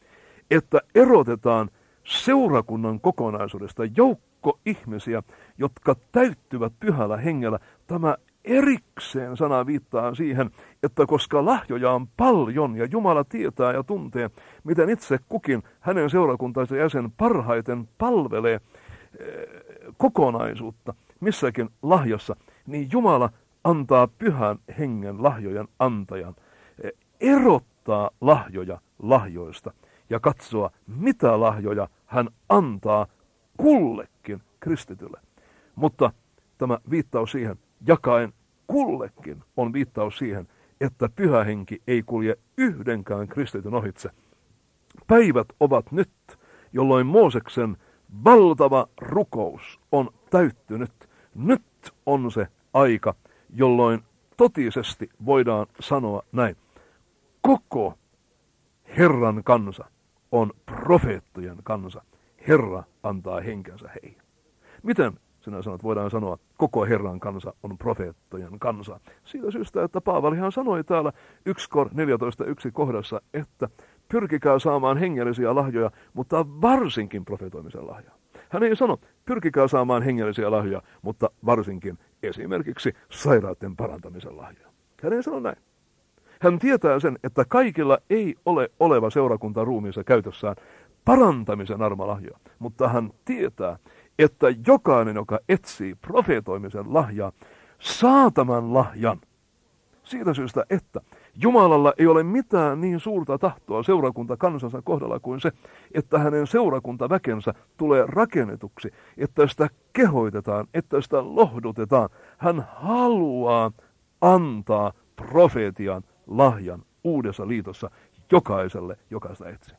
että erotetaan seurakunnan kokonaisuudesta joukko ihmisiä, jotka täyttyvät pyhällä hengellä. Tämä erikseen sana viittaa siihen, että koska lahjoja on paljon ja Jumala tietää ja tuntee, miten itse kukin hänen seurakuntansa jäsen parhaiten palvelee kokonaisuutta missäkin lahjassa, niin Jumala antaa pyhän hengen lahjojen antajan erottaa lahjoja lahjoista ja katsoa, mitä lahjoja hän antaa kullekin kristitylle. Mutta tämä viittaus siihen, jakaen kullekin, on viittaus siihen, että pyhä henki ei kulje yhdenkään kristityn ohitse. Päivät ovat nyt, jolloin Mooseksen valtava rukous on täyttynyt. Nyt on se aika, jolloin totisesti voidaan sanoa näin. Koko Herran kansa on profeettojen kansa. Herra antaa henkensä heihin. Miten sinä sanot, voidaan sanoa, koko Herran kansa on profeettojen kansa? Siitä syystä, että Paavalihan sanoi täällä yksi Kor neljätoista yksi kohdassa, että pyrkikää saamaan hengellisiä lahjoja, mutta varsinkin profetoimisen lahjaa. Hän ei sano, pyrkikää saamaan hengellisiä lahjoja, mutta varsinkin esimerkiksi sairaiden parantamisen lahjoja. Hän ei sano näin. Hän tietää sen, että kaikilla ei ole oleva seurakunta ruumiinsa käytössään parantamisen armolahjoja, mutta hän tietää, että jokainen, joka etsii profeetoimisen lahjaa, saa tämän lahjan. Siitä syystä, että Jumalalla ei ole mitään niin suurta tahtoa seurakunta kansansa kohdalla kuin se, että hänen seurakuntaväkensä tulee rakennetuksi, että sitä kehoitetaan, että sitä lohdutetaan. Hän haluaa antaa profeetian lahjan uudessa liitossa jokaiselle, joka sitä etsii.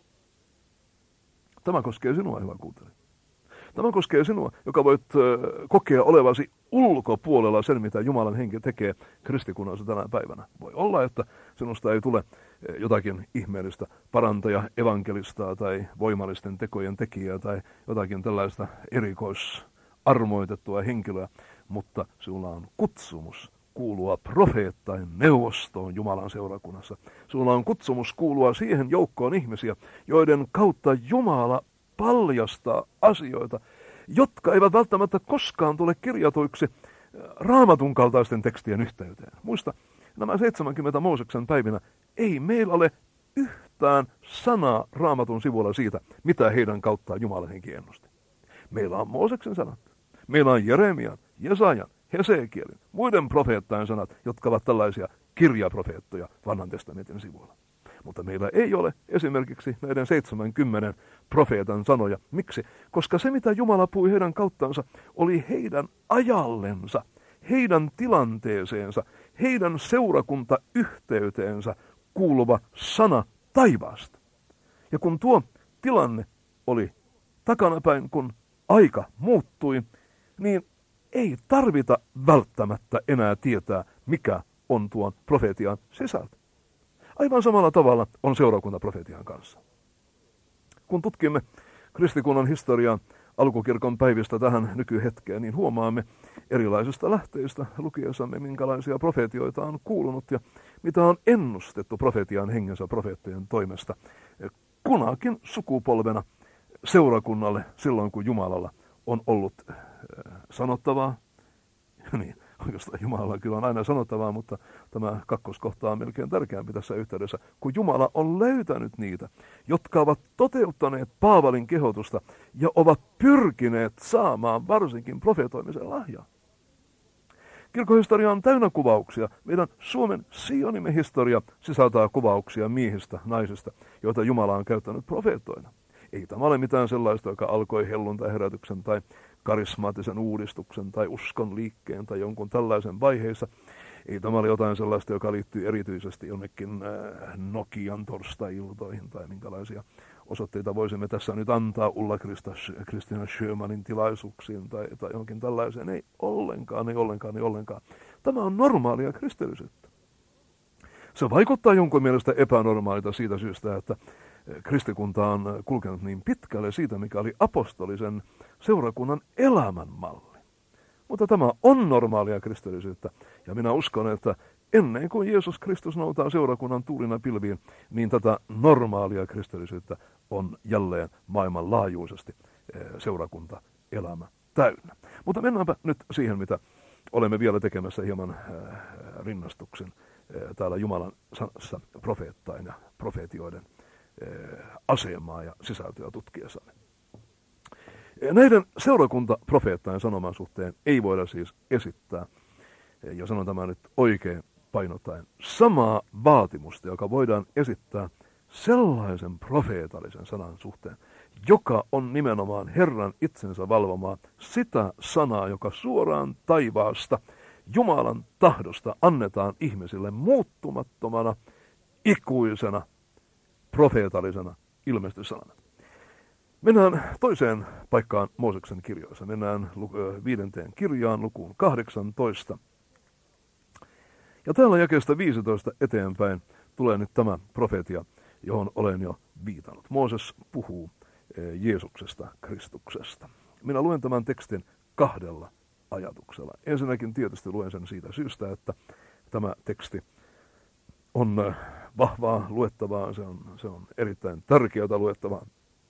Tämä koskee sinua, hyvä kuuntelija. Tämä koskee sinua, joka voit kokea olevasi ulkopuolella sen, mitä Jumalan henki tekee kristikunnassa tänä päivänä. Voi olla, että sinusta ei tule jotakin ihmeellistä parantaja, evankelistaa tai voimallisten tekojen tekijää tai jotakin tällaista erikoisarmoitettua henkilöä, mutta sinulla on kutsumus kuulua profeettain neuvostoon Jumalan seurakunnassa. Sinulla on kutsumus kuulua siihen joukkoon ihmisiä, joiden kautta Jumala paljastaa asioita, jotka eivät välttämättä koskaan tule kirjatuiksi Raamatun kaltaisten tekstien yhteyteen. Muista, nämä seitsemänkymmentä Mooseksen päivinä ei meillä ole yhtään sanaa Raamatun sivulla siitä, mitä heidän kauttaan Jumalan henki ennusti. Meillä on Mooseksen sanat, meillä on Jeremian, Jesajan, Hesekielin, muiden profeettajan sanat, jotka ovat tällaisia kirjaprofeettoja Vanhan testamentin sivuilla. Mutta meillä ei ole esimerkiksi näiden seitsemänkymmenen profeetan sanoja. Miksi? Koska se, mitä Jumala puhui heidän kauttansa, oli heidän ajallensa, heidän tilanteeseensa, heidän seurakuntayhteyteensä kuuluva sana taivaasta. Ja kun tuo tilanne oli takanapäin, kun aika muuttui, niin ei tarvita välttämättä enää tietää, mikä on tuon profetian sisältö. Aivan samalla tavalla on seurakunta profetian kanssa. Kun tutkimme kristikunnan historiaa alkukirkon päivistä tähän nykyhetkeen, niin huomaamme erilaisista lähteistä lukiessamme, minkälaisia profetioita on kuulunut ja mitä on ennustettu profetian hengensä profeettojen toimesta kunakin sukupolvena seurakunnalle silloin, kun Jumalalla on ollut sanottavaa. Niin, oikeastaan Jumalalla kyllä on aina sanottavaa, mutta tämä kakkoskohta on melkein tärkeämpi tässä yhteydessä, kun Jumala on löytänyt niitä, jotka ovat toteuttaneet Paavalin kehotusta ja ovat pyrkineet saamaan varsinkin profetoimisen lahjaa. Kirkkohistoria on täynnä kuvauksia. Meidän Suomen Sionimme historia sisältää kuvauksia miehistä, naisista, joita Jumala on käyttänyt profeettoina. Ei tämä ole mitään sellaista, joka alkoi helluntai-herätyksen tai karismaattisen uudistuksen tai uskon liikkeen tai jonkun tällaisen vaiheessa. Ei tämä ole jotain sellaista, joka liittyy erityisesti jonnekin Nokian torstai-iltoihin tai minkälaisia osoitteita voisimme tässä nyt antaa Ulla Kristina Sjömanin tilaisuuksiin tai, tai johonkin tällaiseen. Ei ollenkaan, ei ollenkaan, ei ollenkaan. Tämä on normaalia kristillisyyttä. Se vaikuttaa jonkun mielestä epänormaalita siitä syystä, että kristikunta on kulkenut niin pitkälle siitä, mikä oli apostolisen seurakunnan elämänmalli. Mutta tämä on normaalia kristillisyyttä, ja minä uskon, että ennen kuin Jeesus Kristus noutaa seurakunnan tuulina pilviin, niin tätä normaalia kristillisyyttä on jälleen maailmanlaajuisesti seurakuntaelämä täynnä. Mutta mennäänpä nyt siihen, mitä olemme vielä tekemässä hieman rinnastuksen täällä Jumalan sanassa profeettain ja profeetioiden asemaa ja sisältöä tutkiessamme. Näiden seurakuntaprofeettain sanoman suhteen ei voida siis esittää, ja sanon tämän nyt oikein painottaen, samaa vaatimusta, joka voidaan esittää sellaisen profeetallisen sanan suhteen, joka on nimenomaan Herran itsensä valvomaa, sitä sanaa, joka suoraan taivaasta Jumalan tahdosta annetaan ihmisille muuttumattomana, ikuisena, profeetallisena ilmestyssanana. Mennään toiseen paikkaan Mooseksen kirjoissa. Mennään viidenteen kirjaan, lukuun kahdeksantoista. Ja täällä jakeesta viisitoista eteenpäin tulee nyt tämä profeetia, johon olen jo viitannut. Mooses puhuu Jeesuksesta, Kristuksesta. Minä luen tämän tekstin kahdella ajatuksella. Ensinnäkin tietysti luen sen siitä syystä, että tämä teksti on vahvaa luettavaa, se on, se on erittäin tärkeää luettavaa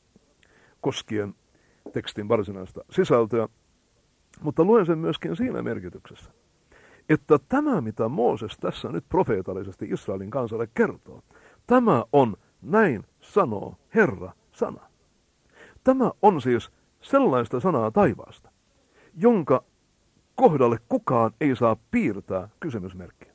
koskien tekstin varsinaista sisältöä, mutta luen sen myöskin siinä merkityksessä, että tämä, mitä Mooses tässä nyt profeetallisesti Israelin kansalle kertoo, tämä on näin sanoo Herra sana. Tämä on siis sellaista sanaa taivaasta, jonka kohdalle kukaan ei saa piirtää kysymysmerkkiä.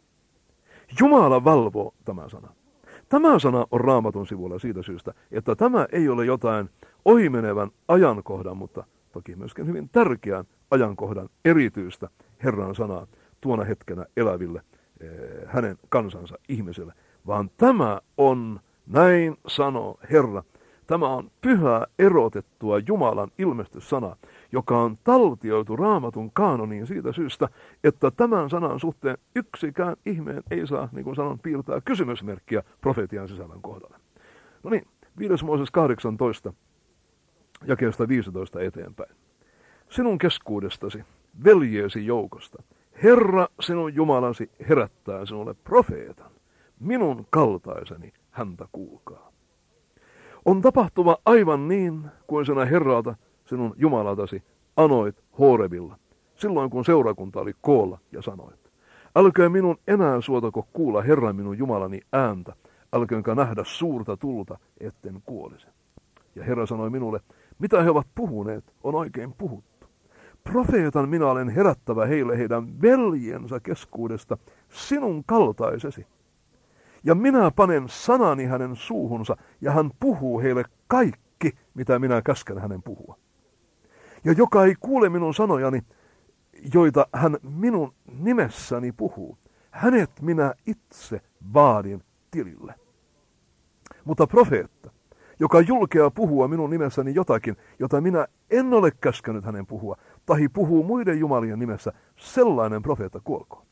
Jumala valvoo tämä sana. Tämä sana on Raamatun sivulla siitä syystä, että tämä ei ole jotain ohimenevän ajankohdan, mutta toki myöskin hyvin tärkeän ajankohdan erityistä Herran sanaa tuona hetkenä eläville hänen kansansa ihmisille, vaan tämä on, näin sanoo Herra, tämä on pyhää erotettua Jumalan ilmestyssana, joka on taltioitu Raamatun kaanoniin siitä syystä, että tämän sanan suhteen yksikään ihmeen ei saa, niin kuin sanon, piirtää kysymysmerkkiä profetian sisällön kohdalle. No niin, viides Mooses kahdeksantoista, jakeesta viisitoista eteenpäin. Sinun keskuudestasi, veljeesi joukosta, Herra sinun Jumalasi herättää sinulle profeetan, minun kaltaiseni häntä kuulkaa. On tapahtuva aivan niin, kuin sinä Herralta, sinun Jumalatasi, anoit Horebilla, silloin kun seurakunta oli koolla ja sanoit, älköön minun enää suotako kuulla Herran minun Jumalani ääntä, älköönkä nähdä suurta tulta, etten kuolisi. Ja Herra sanoi minulle, mitä he ovat puhuneet, on oikein puhuttu. Profeetan minä olen herättävä heille heidän veljensä keskuudesta, sinun kaltaisesi. Ja minä panen sanani hänen suuhunsa, ja hän puhuu heille kaikki, mitä minä käsken hänen puhua. Ja joka ei kuule minun sanojani, joita hän minun nimessäni puhuu, hänet minä itse vaadin tilille. Mutta profeetta, joka julkeaa puhua minun nimessäni jotakin, jota minä en ole käskenyt hänen puhua, tahi puhuu muiden jumalien nimessä, sellainen profeetta kuolkoon.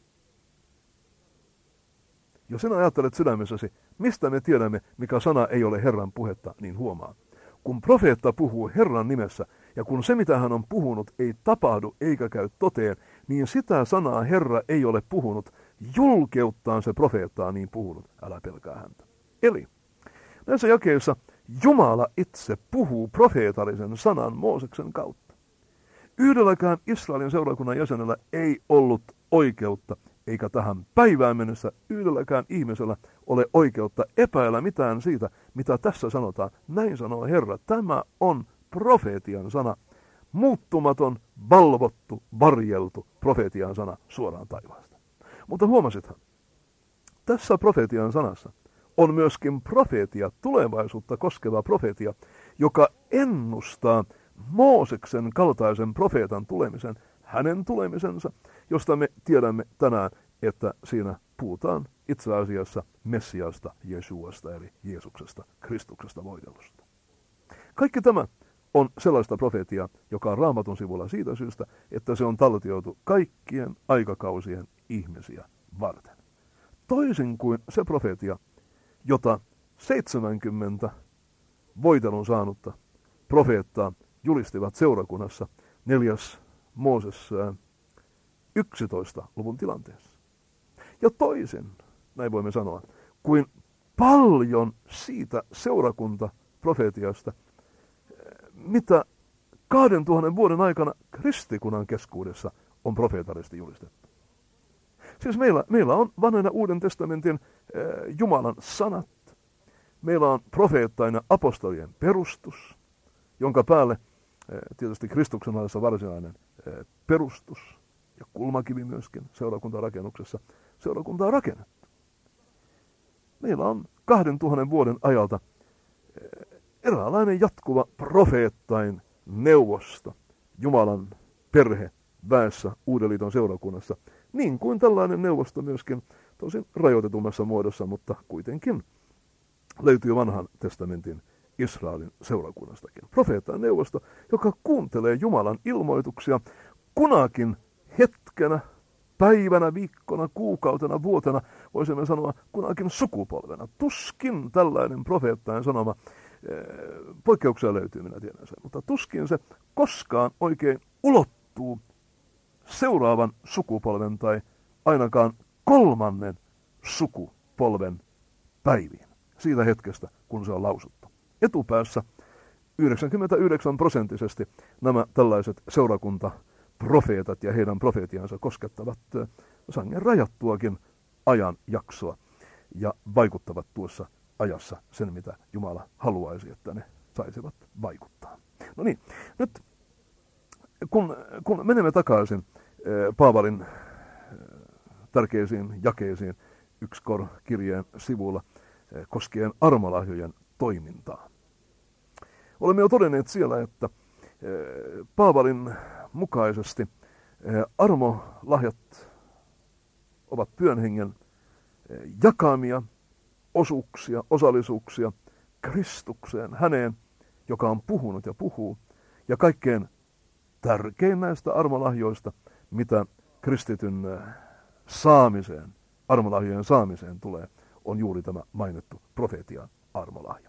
Jos sinä ajattelet sydämessäsi, mistä me tiedämme, mikä sana ei ole Herran puhetta, niin huomaa. Kun profeetta puhuu Herran nimessä, ja kun se mitä hän on puhunut ei tapahdu eikä käy toteen, niin sitä sanaa Herra ei ole puhunut, julkeuttaan se profeettaa niin puhunut, älä pelkää häntä. Eli näissä jakeissa Jumala itse puhuu profeetallisen sanan Mooseksen kautta. Yhdelläkään Israelin seurakunnan jäsenellä ei ollut oikeutta, eikä tähän päivään mennessä yhdelläkään ihmisellä ole oikeutta epäillä mitään siitä, mitä tässä sanotaan. Näin sanoo Herra, tämä on profeetian sana, muuttumaton, valvottu, varjeltu profeetian sana suoraan taivaasta. Mutta huomasithan, tässä profeetian sanassa on myöskin profeetia, tulevaisuutta koskeva profeetia, joka ennustaa Mooseksen kaltaisen profeetan tulemisen, hänen tulemisensa, josta me tiedämme tänään, että siinä puhutaan itse asiassa Messiasta, Jesuasta, eli Jeesuksesta, Kristuksesta voitelusta. Kaikki tämä on sellaista profeetiaa, joka on Raamatun sivulla siitä syystä, että se on taltioitu kaikkien aikakausien ihmisiä varten. Toisin kuin se profeetia, jota seitsemänkymmentä voitelun saanutta profeettaa julistivat seurakunnassa neljäs Mooses yksitoista luvun tilanteessa. Ja toisin, näin voimme sanoa, kuin paljon siitä seurakuntaprofetiasta, mitä kahden tuhannen vuoden aikana kristikunnan keskuudessa on profeetallisesti julistettu. Siis meillä, meillä on vanhan ja uuden testamentin äh, Jumalan sanat. Meillä on profeettain ja apostolien perustus, jonka päälle äh, tietysti Kristuksen laissa varsinainen äh, perustus ja kulmakivi myöskin seurakuntarakennuksessa. Seurakunta on rakennettu. Meillä on kahden tuhannen vuoden ajalta äh, eräänlainen jatkuva profeettain neuvosto Jumalan perhe väessä Uuden liiton seurakunnassa, niin kuin tällainen neuvosto myöskin tosin rajoitetummassa muodossa, mutta kuitenkin löytyy vanhan testamentin Israelin seurakunnastakin. Profeetan neuvosto, joka kuuntelee Jumalan ilmoituksia kunakin hetkenä, päivänä, viikkona, kuukautena, vuotena, voisimme sanoa kunakin sukupolvena. Tuskin tällainen profeettain sanoma, poikkeuksia löytyy, minä tiedän sen, mutta tuskin se koskaan oikein ulottuu seuraavan sukupolven tai ainakaan kolmannen sukupolven päiviin. Siitä hetkestä, kun se on lausuttu. Etupäässä yhdeksänkymmentäyhdeksän prosenttisesti nämä tällaiset seurakuntaprofeetat ja heidän profeetiansa koskettavat sangen rajattuakin ajanjaksoa ja vaikuttavat tuossa ajassa sen, mitä Jumala haluaisi, että ne saisivat vaikuttaa. No niin, nyt kun, kun menemme takaisin eh, Paavalin eh, tärkeisiin jakeisiin yksi kor kirjeen sivulla eh, koskien armolahjojen toimintaa. Olemme jo todenneet siellä, että eh, Paavalin mukaisesti eh, armolahjat ovat Pyhän Hengen eh, jakamia osuuksia, osallisuuksia Kristukseen, häneen, joka on puhunut ja puhuu. Ja kaikkein tärkein näistä armolahjoista, mitä kristityn saamiseen, armolahjojen saamiseen tulee, on juuri tämä mainittu profetian armolahja.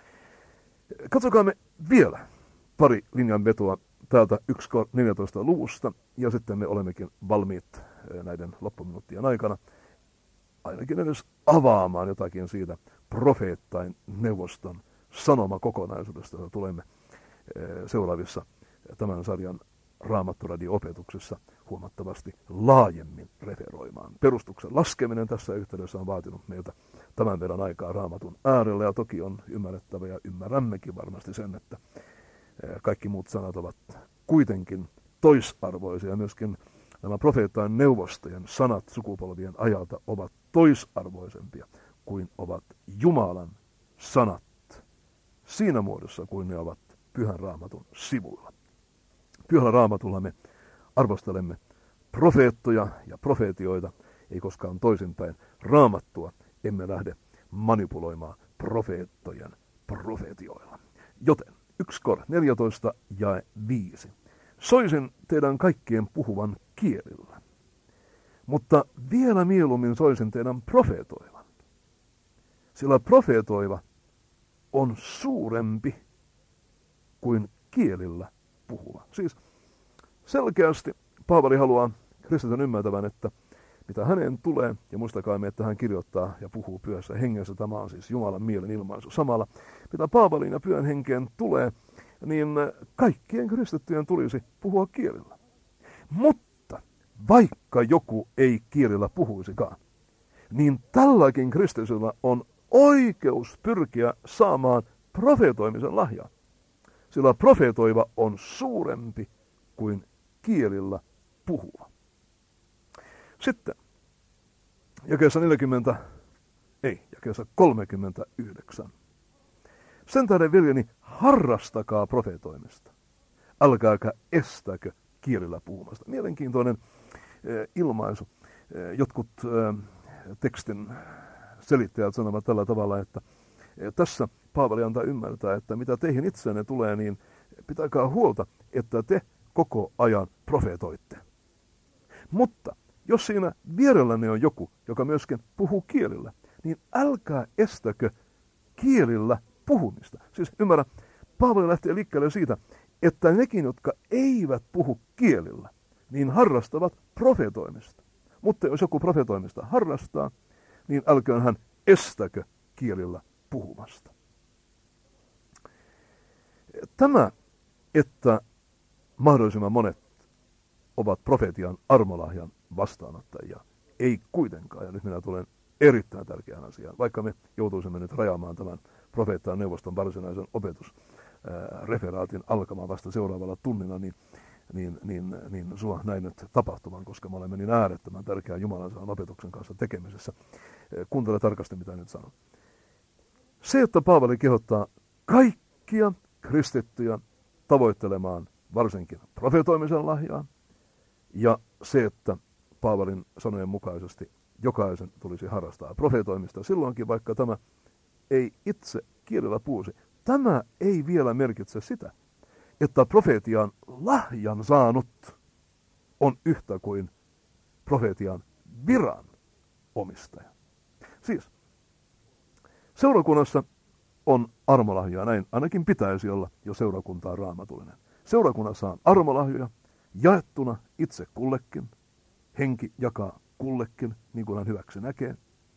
Katsokaamme vielä pari linjanvetoa täältä yksi neljätoista luvusta, ja sitten me olemmekin valmiit näiden loppuminuuttien aikana ainakin edes avaamaan jotakin siitä profeettain neuvoston sanomakokonaisuudesta, jota tulemme seuraavissa tämän sarjan Raamattu-radio-opetuksessa huomattavasti laajemmin referoimaan. Perustuksen laskeminen tässä yhteydessä on vaatinut meiltä tämän verran aikaa Raamatun äärellä, ja toki on ymmärrettävä ja ymmärrämmekin varmasti sen, että kaikki muut sanat ovat kuitenkin toisarvoisia. Myöskin nämä profeettain neuvostojen sanat sukupolvien ajalta ovat toisarvoisempia kuin ovat Jumalan sanat siinä muodossa, kuin ne ovat Pyhän Raamatun sivuilla. Pyhällä Raamatulla me arvostelemme profeettoja ja profeetioita, ei koskaan toisinpäin. Raamattua emme lähde manipuloimaan profeettojen profeetioilla. Joten yksi kor neljätoista jae viisi. Soisin teidän kaikkien puhuvan kielillä, mutta vielä mieluummin soisin teidän profeetoivan, sillä profeetoiva on suurempi kuin kielillä puhuva. Siis selkeästi Paavali haluaa kristityn ymmärtävän, että mitä häneen tulee, ja muistakaamme, että hän kirjoittaa ja puhuu pyhässä hengessä, tämä on siis Jumalan mielen ilmaisu. Samalla, mitä Paavalin ja pyhän henkeen tulee, niin kaikkien kristittyjen tulisi puhua kielillä. Mutta vaikka joku ei kielillä puhuisikaan, niin tälläkin kristillisellä on oikeus pyrkiä saamaan profeetoimisen lahjaa. Sillä profeetoiva on suurempi kuin kielillä puhuva. Sitten jakeessa neljäkymmentä, ei, jakeessa kolmekymmentäyhdeksän. Sen tähden, veljeni, harrastakaa profeetoimista. Älkääkä estäkö kielillä puhumasta. Mielenkiintoinen eh, ilmaisu. Eh, jotkut eh, tekstin selittäjät sanovat tällä tavalla, että eh, tässä Paavali antaa ymmärtää, että mitä teihin itseänne tulee, niin pitäkää huolta, että te koko ajan profeetoitte. Mutta jos siinä vierelläni on joku, joka myöskin puhuu kielillä, niin älkää estäkö kielillä puhumista. Siis ymmärrä, Paavali lähtee liikkeelle siitä, että nekin, jotka eivät puhu kielillä, niin harrastavat profeetoimista. Mutta jos joku profetoimista harrastaa, niin älköön hän estäkö kielillä puhumasta. Tämä, että mahdollisimman monet ovat profetian armolahjan vastaanottajia, ei kuitenkaan, ja nyt minä tulen erittäin tärkeään asiaan, vaikka me joutuisimme nyt rajaamaan tämän profeettaan neuvoston varsinaisen opetusreferaatin alkamaan vasta seuraavalla tunnilla, niin, niin, niin, niin sua näin nyt tapahtuvan, koska me olemme niin äärettömän tärkeän Jumalan sanan opetuksen kanssa tekemisessä. Kuuntele tarkasti, mitä nyt sanon. Se, että Paavali kehottaa kaikkia kristittyjä tavoittelemaan varsinkin profetoimisen lahjaa, ja se, että Paavalin sanojen mukaisesti jokaisen tulisi harrastaa profetoimista silloinkin, vaikka tämä ei itse kielellä puhuisi. Tämä ei vielä merkitse sitä, että profetian lahjan saanut on yhtä kuin profetian viran omistaja. Siis seurakunnassa on armolahjoja, näin ainakin pitäisi olla, jo seurakunta on raamatullinen. Seurakunnassa on armolahjoja jaettuna itse kullekin. Henki jakaa kullekin, niin kuin hän hyväksi näkee.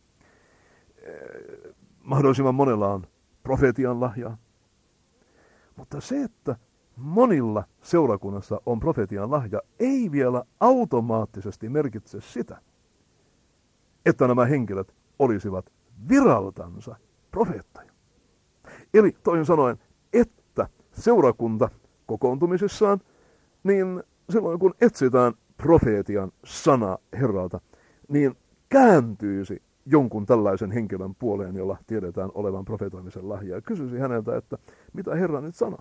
Mahdollisimman monella on profetian lahjaa. Mutta se, että monilla seurakunnassa on profetian lahja, ei vielä automaattisesti merkitse sitä, että nämä henkilöt olisivat viraltansa profeettoja. Eli toisin sanoen, että seurakunta kokoontumisissaan, niin silloin kun etsitään profeetian sana Herralta, niin kääntyisi jonkun tällaisen henkilön puoleen, jolla tiedetään olevan profetoimisen lahja, ja kysyisi häneltä, että mitä Herra nyt sanoo.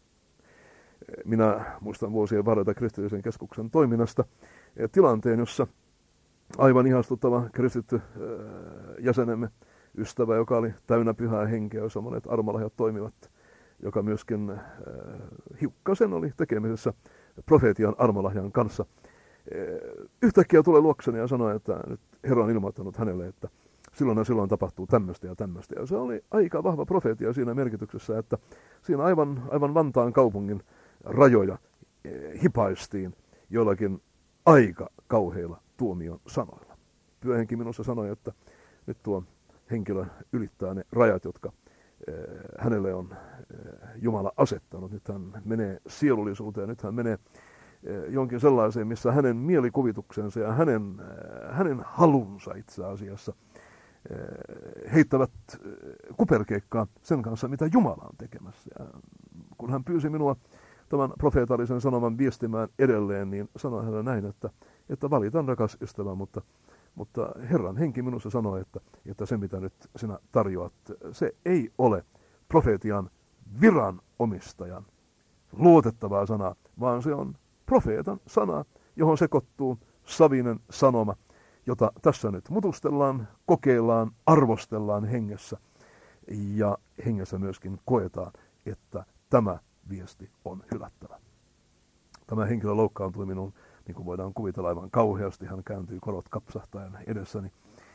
Minä muistan vuosien varrelta kristillisen keskuksen toiminnasta tilanteen, jossa aivan ihastuttava kristitty jäsenemme, ystävä, joka oli täynnä pyhää henkeä, jossa monet armolahjat toimivat, joka myöskin äh, hiukkasen oli tekemisessä profeetian armolahjan kanssa. Äh, yhtäkkiä tulee luokseni ja sanoi, että nyt Herra on ilmoittanut hänelle, että silloin ja silloin tapahtuu tämmöistä ja tämmöistä. Ja se oli aika vahva profeetia siinä merkityksessä, että siinä aivan, aivan Vantaan kaupungin rajoja äh, hipaistiin jollakin aika kauheilla tuomion sanoilla. Pyöhenki minussa sanoi, että nyt tuo henkilö ylittää ne rajat, jotka hänelle on Jumala asettanut. Nyt hän menee sielullisuuteen, nyt hän menee jonkin sellaiseen, missä hänen mielikuvituksensa ja hänen, hänen halunsa itse asiassa heittävät kuperkeikkaa sen kanssa, mitä Jumala on tekemässä. Ja kun hän pyysi minua tämän profeetallisen sanoman viestimään edelleen, niin sanoi hänelle näin, että, että valitan rakas ystävä, mutta Mutta Herran henki minussa sanoi, että, että se mitä nyt sinä tarjoat, se ei ole profeetian viranomistajan luotettavaa sanaa, vaan se on profeetan sana, johon sekoittuu savinen sanoma, jota tässä nyt mutustellaan, kokeillaan, arvostellaan hengessä. Ja hengessä myöskin koetaan, että tämä viesti on hylättävä. Tämä henkilö loukkaantui minuun, niin kuin voidaan kuvitella, aivan kauheasti. Hän kääntyi korot kapsahtaen edessäni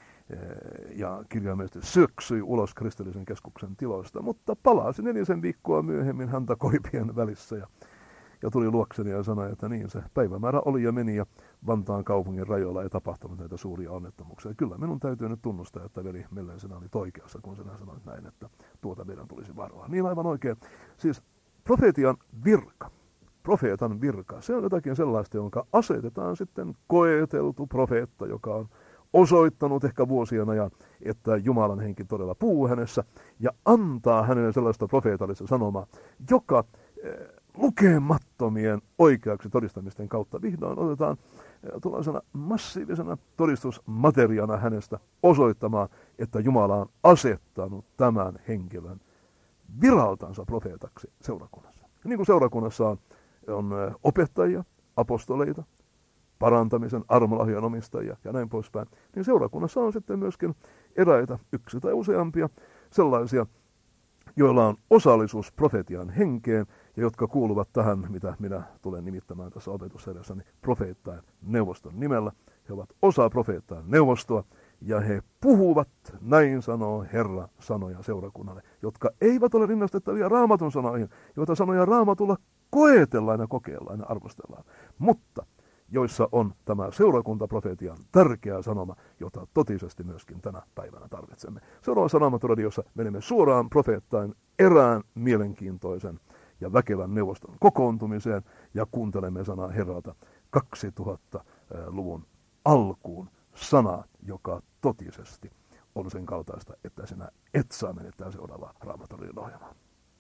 ja kirjaimellisesti syöksyi ulos kristillisen keskuksen tiloista, mutta palasi nelisen viikkoa myöhemmin häntä koipien välissä ja, ja tuli luokseni ja sanoi, että niin se päivämäärä oli ja meni ja Vantaan kaupungin rajoilla ei tapahtunut näitä suuria onnettomuuksia. Kyllä minun täytyy nyt tunnustaa, että veli Mellen sinä olit oikeassa, kun sinä sanoit näin, että tuota meidän tulisi varoa. Niin aivan oikein. Siis profeetian virka. Profeetan virka. Se on jotakin sellaista, jonka asetetaan sitten koeteltu profeetta, joka on osoittanut ehkä vuosien ajan, että Jumalan henki todella puhuu hänessä ja antaa hänelle sellaista profeetallista sanomaa, joka lukemattomien oikeaksi todistamisten kautta vihdoin otetaan tuollaisena massiivisena todistusmateriaana hänestä osoittamaan, että Jumala on asettanut tämän henkilön viraltansa profeetaksi seurakunnassa. Ja niin kuin seurakunnassa on on opettajia, apostoleita, parantamisen armolahjan omistajia ja näin poispäin, niin seurakunnassa on sitten myöskin eräitä, yksi tai useampia sellaisia, joilla on osallisuus profetian henkeen ja jotka kuuluvat tähän, mitä minä tulen nimittämään tässä opetussarjassani profeettajan neuvoston nimellä. He ovat osa profeettajan neuvostoa ja he puhuvat, näin sanoo Herra, sanoja seurakunnalle, jotka eivät ole rinnastettavia Raamatun sanoihin, joita sanoja Raamatulla koetellaan ja kokeillaan ja arvostellaan. Mutta joissa on tämä seurakuntaprofetian tärkeä sanoma, jota totisesti myöskin tänä päivänä tarvitsemme. Seuraavassa Raamatturadiossa menemme suoraan profeettain erään mielenkiintoisen ja väkevän neuvoston kokoontumiseen ja kuuntelemme sanaa Herralta kaksituhattaluvun alkuun sanaa, joka totisesti on sen kaltaista, että sinä et saa menettää seuraavaa Raamatturadion ohjelmaa.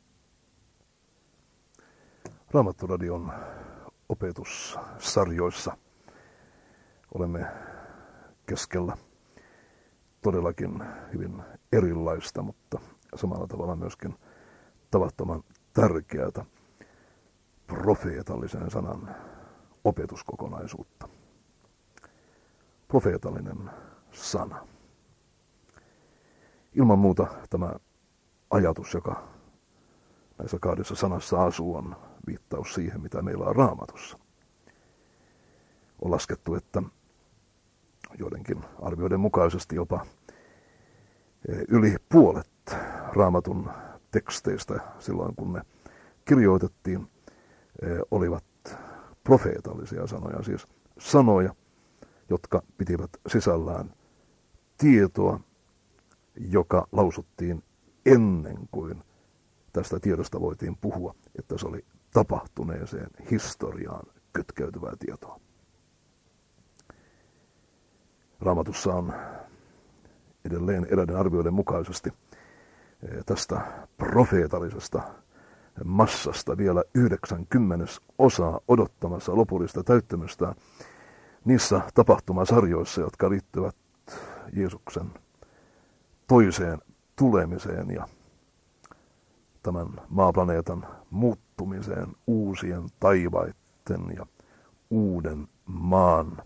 Raamatturadion opetussarjoissa olemme keskellä todellakin hyvin erilaista, mutta samalla tavalla myöskin tavattoman tärkeää profeetallisen sanan opetuskokonaisuutta. Profeetallinen sana. Ilman muuta tämä ajatus, joka näissä kahdessa sanassa asuu, on viittaus siihen, mitä meillä on Raamatussa. On laskettu, että joidenkin arvioiden mukaisesti jopa yli puolet Raamatun teksteistä silloin, kun ne kirjoitettiin, olivat profeetallisia sanoja, siis sanoja, jotka pitivät sisällään tietoa, joka lausuttiin ennen kuin tästä tiedosta voitiin puhua, että se oli tapahtuneeseen historiaan kytkeytyvää tietoa. Raamatussa on edelleen eräiden arvioiden mukaisesti tästä profeetallisesta massasta vielä yhdeksänkymmenes osaa odottamassa lopullista täyttymystään niissä tapahtumasarjoissa, jotka liittyvät Jeesuksen toiseen tulemiseen ja tämän maaplaneetan muuttumiseen uusien taivaitten ja uuden maan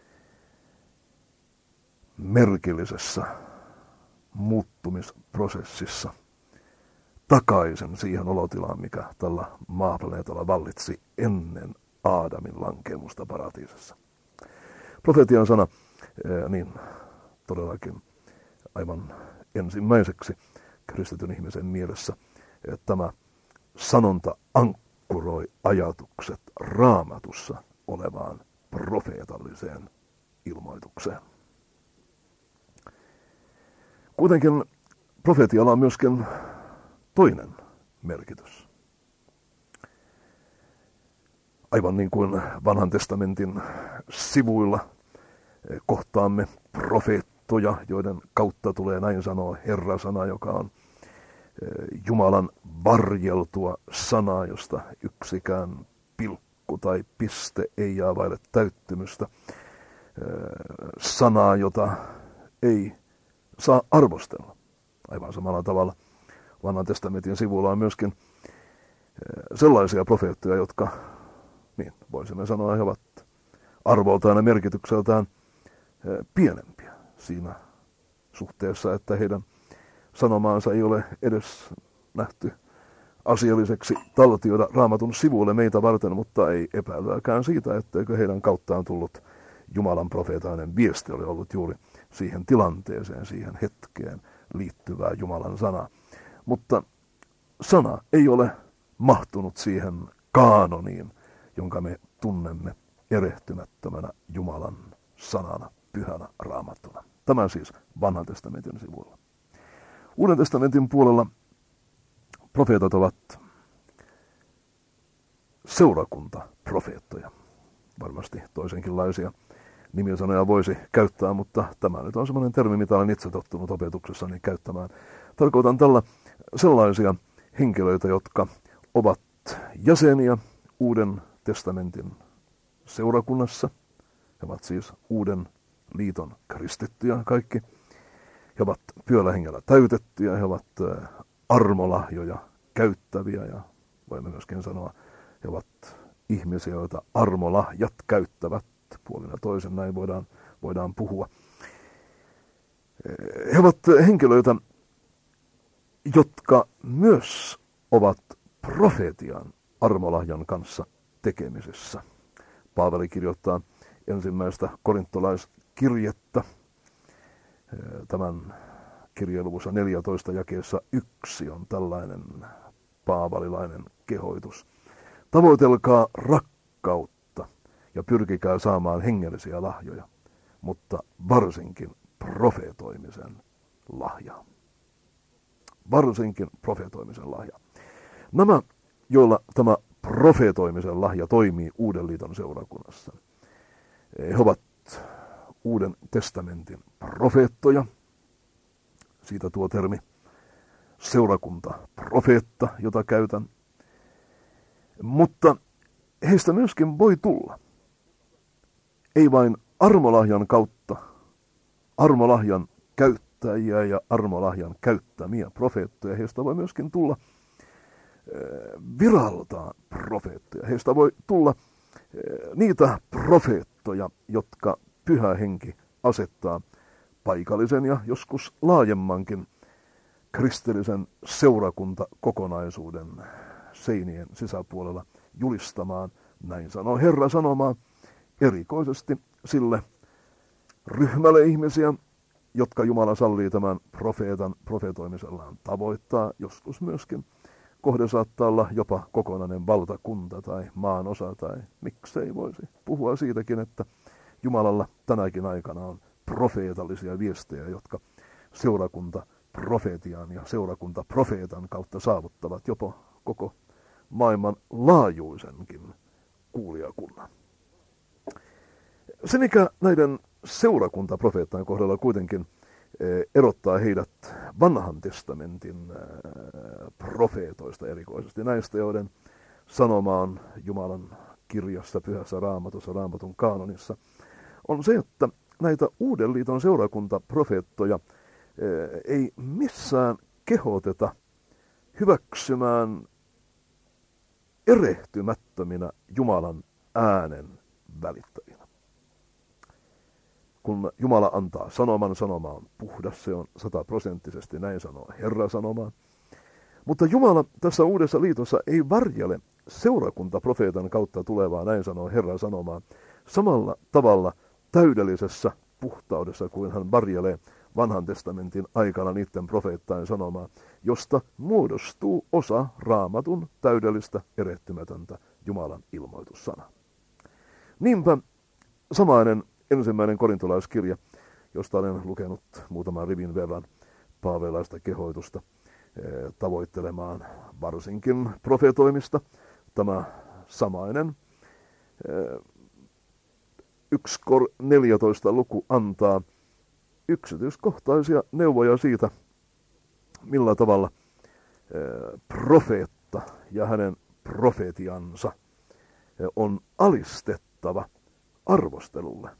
merkillisessä muuttumisprosessissa takaisin siihen olotilaan, mikä tällä maaplaneetalla vallitsi ennen Aadamin lankemusta paratiisissa. Profetian sana, niin todellakin aivan ensimmäiseksi kristityn ihmisen mielessä tämä sanonta ankkuroi ajatukset Raamatussa olevaan profeetalliseen ilmoitukseen. Kuitenkin profetialla on myöskin toinen merkitys. Aivan niin kuin Vanhan testamentin sivuilla kohtaamme profeettoja, joiden kautta tulee näin sanoa Herra-sana, joka on Jumalan varjeltua sanaa, josta yksikään pilkku tai piste ei jää vaille täyttymystä. Sanaa, jota ei saa arvostella. Aivan samalla tavalla Vanhan testamentin sivuilla on myöskin sellaisia profeettoja, jotka, niin voisimme sanoa, he ovat arvoltaan ja merkitykseltään pienempiä siinä suhteessa, että heidän sanomaansa ei ole edes nähty asialliseksi taltioida Raamatun sivuille meitä varten, mutta ei epäilyäkään siitä, etteikö heidän kauttaan tullut Jumalan profeetainen viesti oli ollut juuri siihen tilanteeseen, siihen hetkeen liittyvää Jumalan sanaa. Mutta sana ei ole mahtunut siihen kaanoniin, jonka me tunnemme erehtymättömänä Jumalan sanana, pyhänä Raamattuna. Tämä siis Vanhan testamentin sivuilla. Uuden testamentin puolella profeetat ovat seurakuntaprofeettoja. Varmasti toisenkinlaisia nimisanoja voisi käyttää, mutta tämä nyt on sellainen termi, mitä olen itse tottunut opetuksessani käyttämään. Tarkoitan tällä sellaisia henkilöitä, jotka ovat jäseniä Uuden testamentin seurakunnassa. He ovat siis Uuden liiton kristittyjä kaikki. He ovat Pyhällä hengellä täytettyjä, he ovat armolahjoja käyttäviä ja voimme myöskin sanoa, he ovat ihmisiä, joita armolahjat käyttävät. Puolin ja toisen näin voidaan, voidaan puhua. He ovat henkilöitä, jotka myös ovat profetian armolahjan kanssa tekemisissä. Paavali kirjoittaa ensimmäistä korintolaiskirjettä. Tämän kirjeen luvussa neljätoista jakeessa yksi on tällainen paavalilainen kehoitus. Tavoitelkaa rakkautta ja pyrkikää saamaan hengellisiä lahjoja, mutta varsinkin profeetoimisen lahjaa. Varsinkin profeetoimisen lahja. Nämä, joilla tämä profeetoimisen lahja toimii Uuden liiton seurakunnassa, he ovat Uuden testamentin profeettoja, siitä tuo termi seurakunta profeetta, jota käytän, mutta heistä myöskin voi tulla, ei vain armolahjan kautta, armolahjan käyttäjiä ja armolahjan käyttämiä profeettoja, heistä voi myöskin tulla viraltaan profeettoja. Heistä voi tulla niitä profeettoja, jotka Pyhä Henki asettaa paikallisen ja joskus laajemmankin kristillisen seurakuntakokonaisuuden seinien sisäpuolella julistamaan, näin sanoo Herra sanomaan, erikoisesti sille ryhmälle ihmisiä, jotka Jumala sallii tämän profeetan profeetoimisellaan tavoittaa. Joskus myöskin kohde saattaa olla jopa kokonainen valtakunta tai maanosa tai miksei voisi puhua siitäkin, että Jumalalla tänäkin aikana on profeetallisia viestejä, jotka seurakunta profeetian ja seurakunta profeetan kautta saavuttavat jopa koko maailman laajuisenkin kuulijakunnan. Se, mikä näiden seurakuntaprofeettien kohdalla kuitenkin erottaa heidät vanhan testamentin profeetoista erikoisesti, näistä, joiden sanoma on Jumalan kirjassa, pyhässä raamatussa, raamatun kaanonissa, on se, että näitä Uuden liiton seurakuntaprofeettoja ei missään kehoteta hyväksymään erehtymättöminä Jumalan äänen välittäjinä. Kun Jumala antaa sanoman, sanoma on puhdas, se on sataprosenttisesti, näin sanoo Herra sanomaan. Mutta Jumala tässä Uudessa liitossa ei varjele seurakuntaprofeetan kautta tulevaa, näin sanoo Herra sanomaan, samalla tavalla täydellisessä puhtaudessa kuin hän varjelee vanhan testamentin aikana niiden profeettain sanomaa, josta muodostuu osa raamatun täydellistä erehtymätöntä Jumalan ilmoitussanaa. Niinpä samainen ensimmäinen korintolaiskirja, josta olen lukenut muutaman rivin verran paavelaista kehoitusta tavoittelemaan varsinkin profetoimista. Tämä samainen yksi Kor neljätoista luku antaa yksityiskohtaisia neuvoja siitä, millä tavalla profeetta ja hänen profetiansa on alistettava arvostelulle.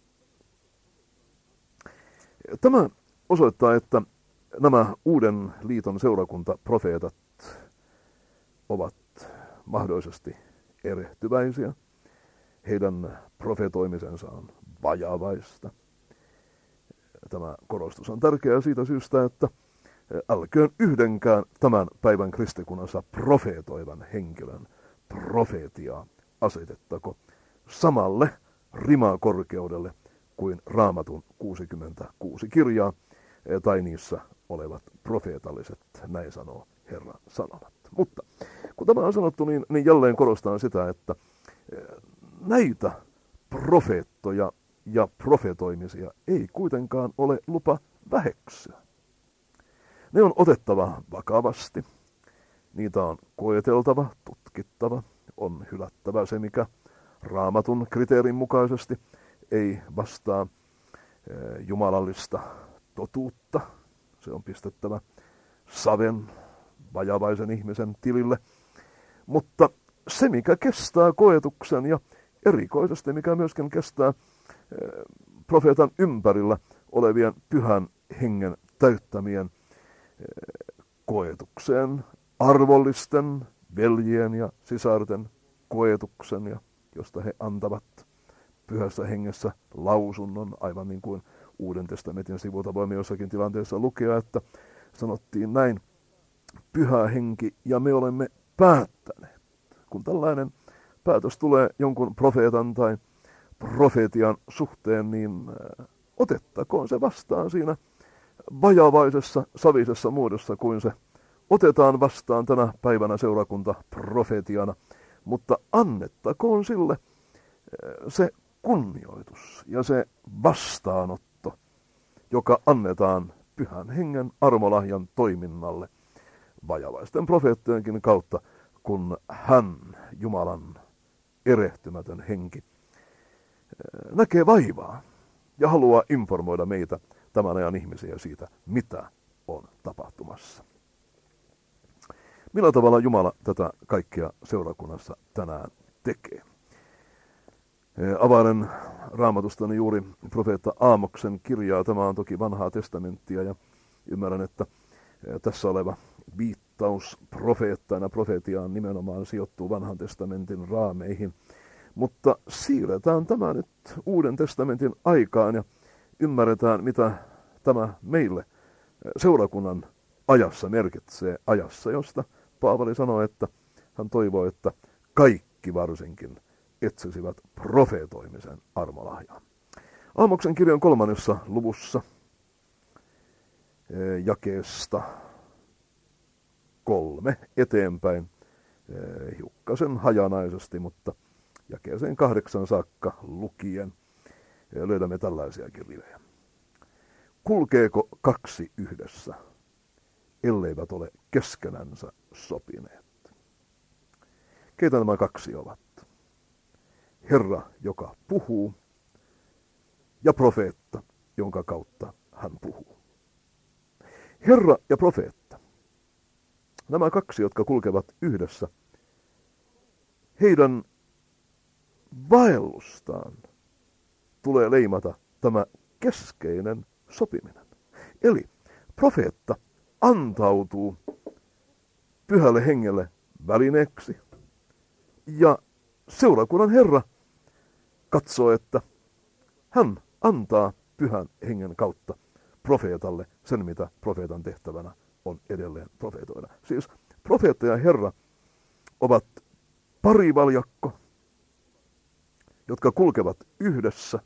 Tämä osoittaa, että nämä Uuden liiton seurakuntaprofeetat ovat mahdollisesti erehtyväisiä. Heidän profetoimisensa on vajavaista. Tämä korostus on tärkeää siitä syystä, että älköön yhdenkään tämän päivän kristikunnassa profeetoivan henkilön profeetiaa asetettako samalle rimakorkeudelle kuin Raamatun kuusikymmentäkuusi kirjaa tai niissä olevat profeetalliset, näin sanoo Herran sanomat. Mutta kun tämä on sanottu, niin, niin jälleen korostan sitä, että näitä profeettoja ja profetoimisia ei kuitenkaan ole lupa väheksyä. Ne on otettava vakavasti, niitä on koeteltava, tutkittava, on hylättävä se, mikä Raamatun kriteerin mukaisesti ei vastaa jumalallista totuutta. Se on pistettävä saven vajavaisen ihmisen tilille. Mutta se, mikä kestää koetuksen ja erikoisesti mikä myöskin kestää profeetan ympärillä olevien pyhän hengen täyttämien koetukseen, arvollisten veljien ja sisarten koetuksen, ja josta he antavat pyhässä hengessä lausunnon, aivan niin kuin Uuden testamentin sivulta voimme jossakin tilanteessa lukea, että sanottiin näin, pyhä henki ja me olemme päättäneet. Kun tällainen päätös tulee jonkun profeetan tai profetian suhteen, niin otettakoon se vastaan siinä vajavaisessa, savisessa muodossa, kuin se otetaan vastaan tänä päivänä seurakunta profetiana, mutta annettakoon sille se kunnioitus ja se vastaanotto, joka annetaan Pyhän Hengen armolahjan toiminnalle vajavaisten profeettojenkin kautta, kun hän, Jumalan erehtymätön henki, näkee vaivaa ja haluaa informoida meitä, tämän ajan ihmisiä, siitä, mitä on tapahtumassa. Millä tavalla Jumala tätä kaikkea seurakunnassa tänään tekee? Availen Raamatustani juuri profeetta Aamoksen kirjaa. Tämä on toki vanhaa testamenttia ja ymmärrän, että tässä oleva viittaus profeettaan ja profetiaan nimenomaan sijoittuu vanhan testamentin raameihin. Mutta siirretään tämä nyt Uuden testamentin aikaan ja ymmärretään, mitä tämä meille seurakunnan ajassa merkitsee, ajassa, josta Paavali sanoi, että hän toivoo, että kaikki varsinkin etsisivät profeetoimisen armolahjaa. Aamoksen kirjan kolmannessa luvussa jakeesta kolme eteenpäin, hiukkasen hajanaisesti, mutta jakeeseen kahdeksan saakka lukien löydämme tällaisiakin rivejä. Kulkeeko kaksi yhdessä, elleivät ole keskenänsä sopineet? Keitä nämä kaksi ovat? Herra, joka puhuu, ja profeetta, jonka kautta hän puhuu. Herra ja profeetta. Nämä kaksi, jotka kulkevat yhdessä, heidän vaellustaan tulee leimata tämä keskeinen sopiminen. Eli profeetta antautuu Pyhälle Hengelle välineeksi ja seurakunnan Herra katsoo, että hän antaa Pyhän Hengen kautta profeetalle sen, mitä profeetan tehtävänä on edelleen profeetoida. Siis profeetta ja Herra ovat parivaljakko, jotka kulkevat yhdessä,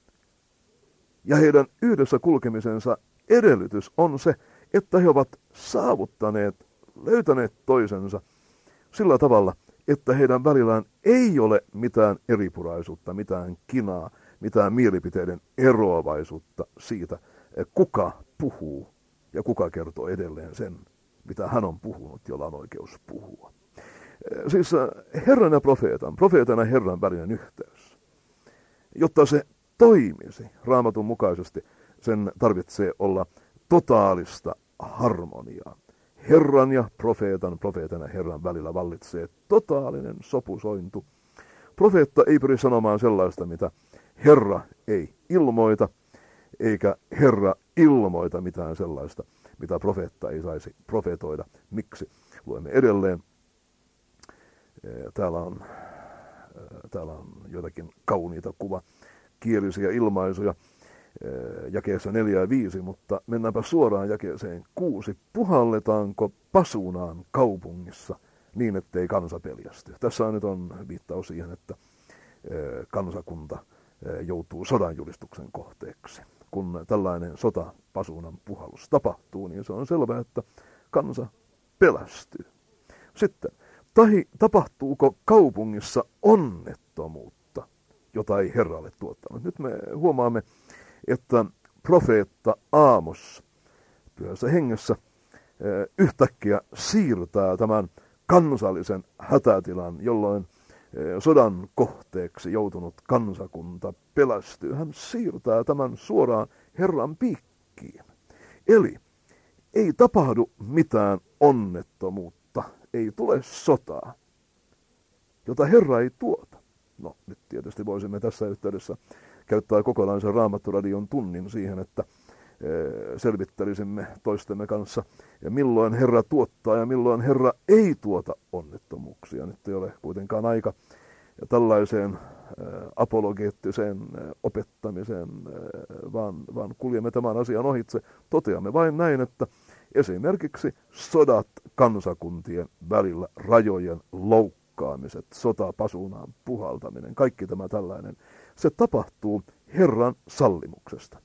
ja heidän yhdessä kulkemisensa edellytys on se, että he ovat saavuttaneet, löytäneet toisensa sillä tavalla, että heidän välillään ei ole mitään eripuraisuutta, mitään kinaa, mitään mielipiteiden eroavaisuutta siitä, kuka puhuu ja kuka kertoo edelleen sen, mitä hän on puhunut, jolla on oikeus puhua. Siis Herran ja profeetan, profeetan ja Herran välinen yhteys, jotta se toimisi Raamatun mukaisesti, sen tarvitsee olla totaalista harmoniaa. Herran ja profeetan, profeetan ja Herran välillä vallitsee totaalinen sopusointu. Profeetta ei pyri sanomaan sellaista, mitä Herra ei ilmoita, eikä Herra ilmoita mitään sellaista, mitä profeetta ei saisi profetoida. Miksi? Luemme edelleen. Täällä on, täällä on joitakin kauniita kuvakielisiä ilmaisuja jakeessa neljä ja viisi, mutta mennäänpä suoraan jakeeseen kuusi. Puhalletaanko pasunaan kaupungissa niin, ettei kansa peljästy? Tässä on nyt on viittaus siihen, että kansakunta joutuu sodanjulistuksen kohteeksi. Kun tällainen sotapasuunan puhallus tapahtuu, niin se on selvää, että kansa pelästyy. Sitten, tahi, tapahtuuko kaupungissa onnettomuutta, jota ei Herralle tuottanut? Nyt me huomaamme, että profeetta Aamos Pyhässä Hengessä yhtäkkiä siirtää tämän kansallisen hätätilan, jolloin sodan kohteeksi joutunut kansakunta pelästyy. Hän siirtää tämän suoraan Herran piikkiin. Eli ei tapahdu mitään onnettomuutta, ei tule sotaa, jota Herra ei tuota. No, nyt tietysti voisimme tässä yhteydessä käyttää kokonaisen Raamatturadion tunnin siihen, että selvittelisimme toistemme kanssa, ja milloin Herra tuottaa ja milloin Herra ei tuota onnettomuuksia. Nyt ei ole kuitenkaan aika tällaiseen apologeettiseen opettamiseen, vaan, vaan kuljemme tämän asian ohitse. Toteamme vain näin, että esimerkiksi sodat kansakuntien välillä, rajojen loukkaamiset, sotapasuunaan puhaltaminen, kaikki tämä tällainen, se tapahtuu Herran sallimuksesta.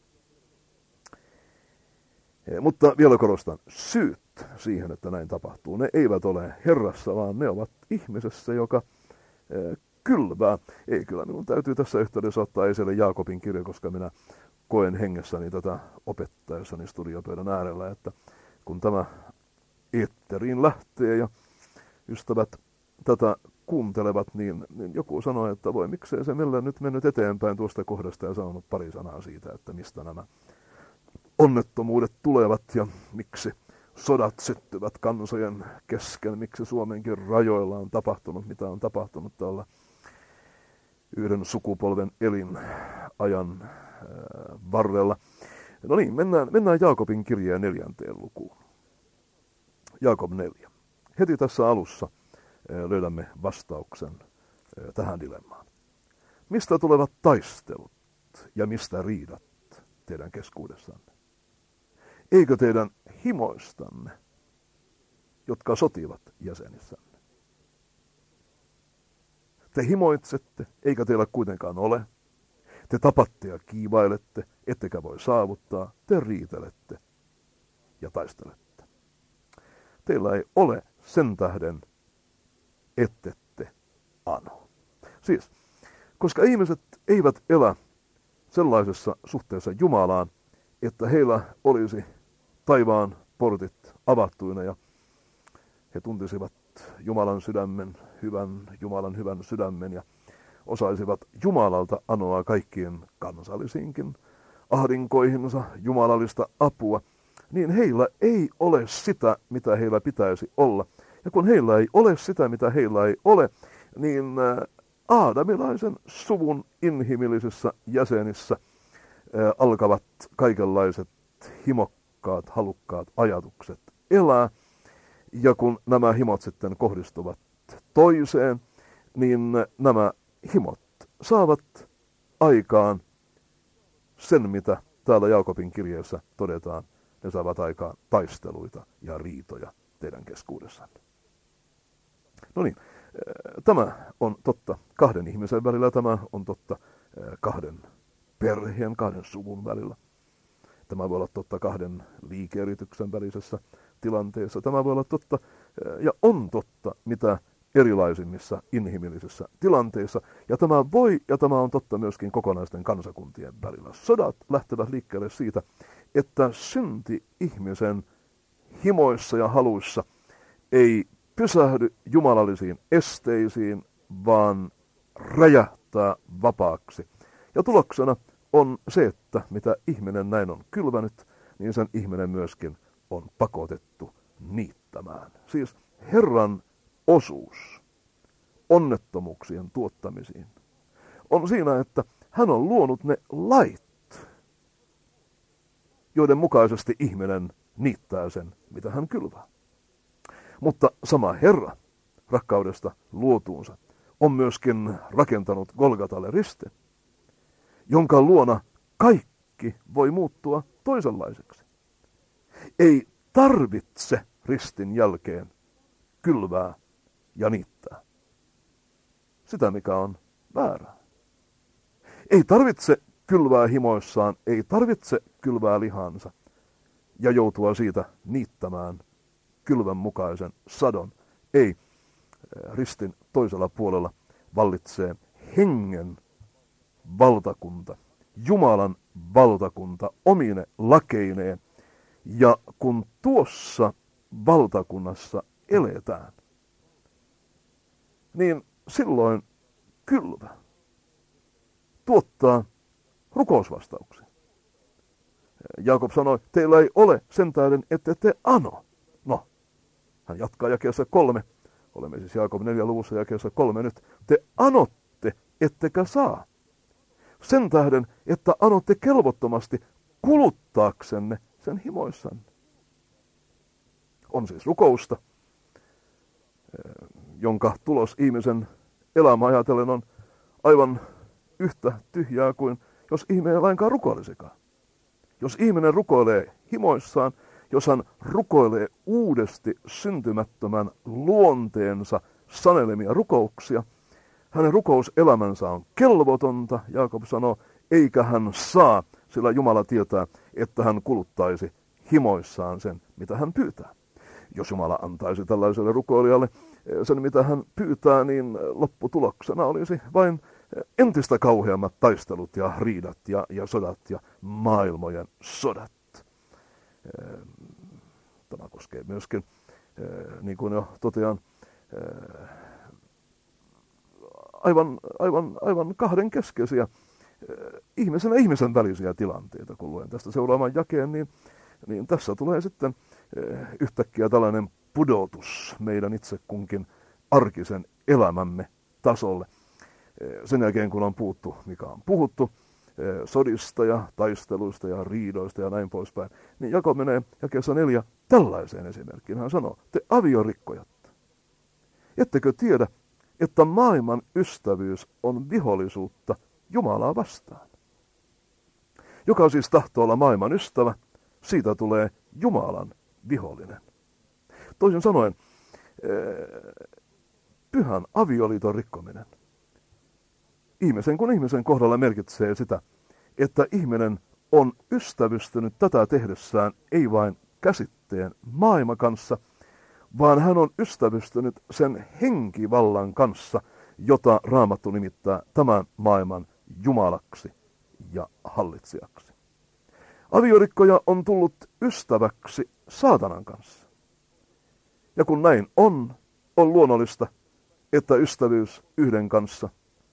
Mutta vielä korostan, syyt siihen, että näin tapahtuu, ne eivät ole Herrassa, vaan ne ovat ihmisessä, joka kylvää. Ei, kyllä minun täytyy tässä yhteydessä ottaa esille Jaakobin kirja, koska minä koen hengessäni tätä opettaessani studiopöydän äärellä, että kun tämä eetteriin lähtee ja ystävät tätä kuuntelevat, niin, niin joku sanoi, että voi miksei se meillä nyt mennyt eteenpäin tuosta kohdasta ja sanonut pari sanaa siitä, että mistä nämä onnettomuudet tulevat ja miksi sodat syttyvät kansojen kesken, miksi Suomenkin rajoilla on tapahtunut, mitä on tapahtunut tällä yhden sukupolven elinajan varrella. No niin, mennään, mennään Jaakobin kirjeen neljänteen lukuun. Jaakob neljä. Heti tässä alussa löydämme vastauksen tähän dilemmaan. Mistä tulevat taistelut ja mistä riidat teidän keskuudessanne? Eikö teidän himoistanne, jotka sotivat jäsenissänne? Te himoitsette, eikä teillä kuitenkaan ole. Te tapatte ja kiivailette, ettekä voi saavuttaa. Te riitelette ja taistelette. Teillä ei ole sen tähden, ettette ano. Siis, koska ihmiset eivät elä sellaisessa suhteessa Jumalaan, että heillä olisi taivaan portit avattuina ja he tuntisivat Jumalan sydämen, hyvän, Jumalan hyvän sydämen ja osaisivat Jumalalta anoa kaikkiin kansallisiinkin ahdinkoihinsa Jumalallista apua, niin heillä ei ole sitä, mitä heillä pitäisi olla. Ja kun heillä ei ole sitä, mitä heillä ei ole, niin aadamilaisen suvun inhimillisissä jäsenissä alkavat kaikenlaiset himokkaat, halukkaat ajatukset elää. Ja kun nämä himot sitten kohdistuvat toiseen, niin nämä himot saavat aikaan sen, mitä täällä Jaakobin kirjeessä todetaan. Ne saavat aikaan taisteluita ja riitoja teidän keskuudessanne. No niin, tämä on totta kahden ihmisen välillä, tämä on totta kahden perheen, kahden suvun välillä. Tämä voi olla totta kahden liike-yrityksen välisessä tilanteessa. Tämä voi olla totta ja on totta mitä erilaisimmissa inhimillisissä tilanteissa. Ja tämä voi ja tämä on totta myöskin kokonaisten kansakuntien välillä. Sodat lähtevät liikkeelle siitä, että synti ihmisen himoissa ja haluissa ei pysähdy jumalallisiin esteisiin, vaan räjähtää vapaaksi. Ja tuloksena on se, että mitä ihminen näin on kylvänyt, niin sen ihminen myöskin on pakotettu niittämään. Siis Herran osuus onnettomuuksien tuottamisiin on siinä, että hän on luonut ne lait, joiden mukaisesti ihminen niittää sen, mitä hän kylvää. Mutta sama Herra rakkaudesta luotuunsa on myöskin rakentanut Golgatalle ristin, jonka luona kaikki voi muuttua toisenlaiseksi. Ei tarvitse ristin jälkeen kylvää ja niittää sitä, mikä on väärää. Ei tarvitse kylvää himoissaan, ei tarvitse kylvää lihansa ja joutua siitä niittämään kylvän mukaisen sadon. Ei, ristin toisella puolella vallitsee hengen valtakunta, Jumalan valtakunta omine lakeineen. Ja kun tuossa valtakunnassa eletään, niin silloin kylvä tuottaa rukousvastauksia. Jaakob sanoi, teillä ei ole sen tähden, ette te ano. No, hän jatkaa jakeessa kolme. Olemme siis Jaakob neljä luvussa jakeessa kolme nyt. Te anotte, ettekä saa. Sen tähden, että anotte kelvottomasti kuluttaaksenne sen himoissanne. On siis rukousta, jonka tulos ihmisen elämä ajatellen on aivan yhtä tyhjää kuin jos ihminen ei lainkaan rukoilisikaan. Jos ihminen rukoilee himoissaan, jos hän rukoilee uudesti syntymättömän luonteensa sanelemia rukouksia, hänen rukouselämänsä on kelvotonta, Jaakob sanoo, eikä hän saa, sillä Jumala tietää, että hän kuluttaisi himoissaan sen, mitä hän pyytää. Jos Jumala antaisi tällaiselle rukoilijalle sen mitä hän pyytää, niin lopputuloksena olisi vain entistä kauheammat taistelut ja riidat ja, ja sodat ja maailmojen sodat. Tämä koskee myöskin, niin kuin jo totean, aivan, aivan, aivan kahden keskeisiä ihmisen ja ihmisen välisiä tilanteita. Kun luen tästä seuraavan jakeen, niin, niin tässä tulee sitten yhtäkkiä tällainen pudotus meidän itse kunkin arkisen elämämme tasolle. Sen jälkeen, kun on puhuttu, mikä on puhuttu, sodista ja taisteluista ja riidoista ja näin poispäin, niin jako menee jakeessa neljä tällaiseen esimerkkiin. Hän sanoo, te aviorikkojat, ettekö tiedä, että maailman ystävyys on vihollisuutta Jumalaa vastaan? Joka siis tahtoo olla maailman ystävä, siitä tulee Jumalan vihollinen. Toisin sanoen, pyhän avioliiton rikkominen ihmisen kuin ihmisen kohdalla merkitsee sitä, että ihminen on ystävystynyt tätä tehdessään ei vain käsitteen maailman kanssa, vaan hän on ystävystynyt sen henkivallan kanssa, jota Raamattu nimittää tämän maailman jumalaksi ja hallitsijaksi. Aviorikkoja on tullut ystäväksi saatanan kanssa. Ja kun näin on, on luonnollista, että ystävyys yhden kanssa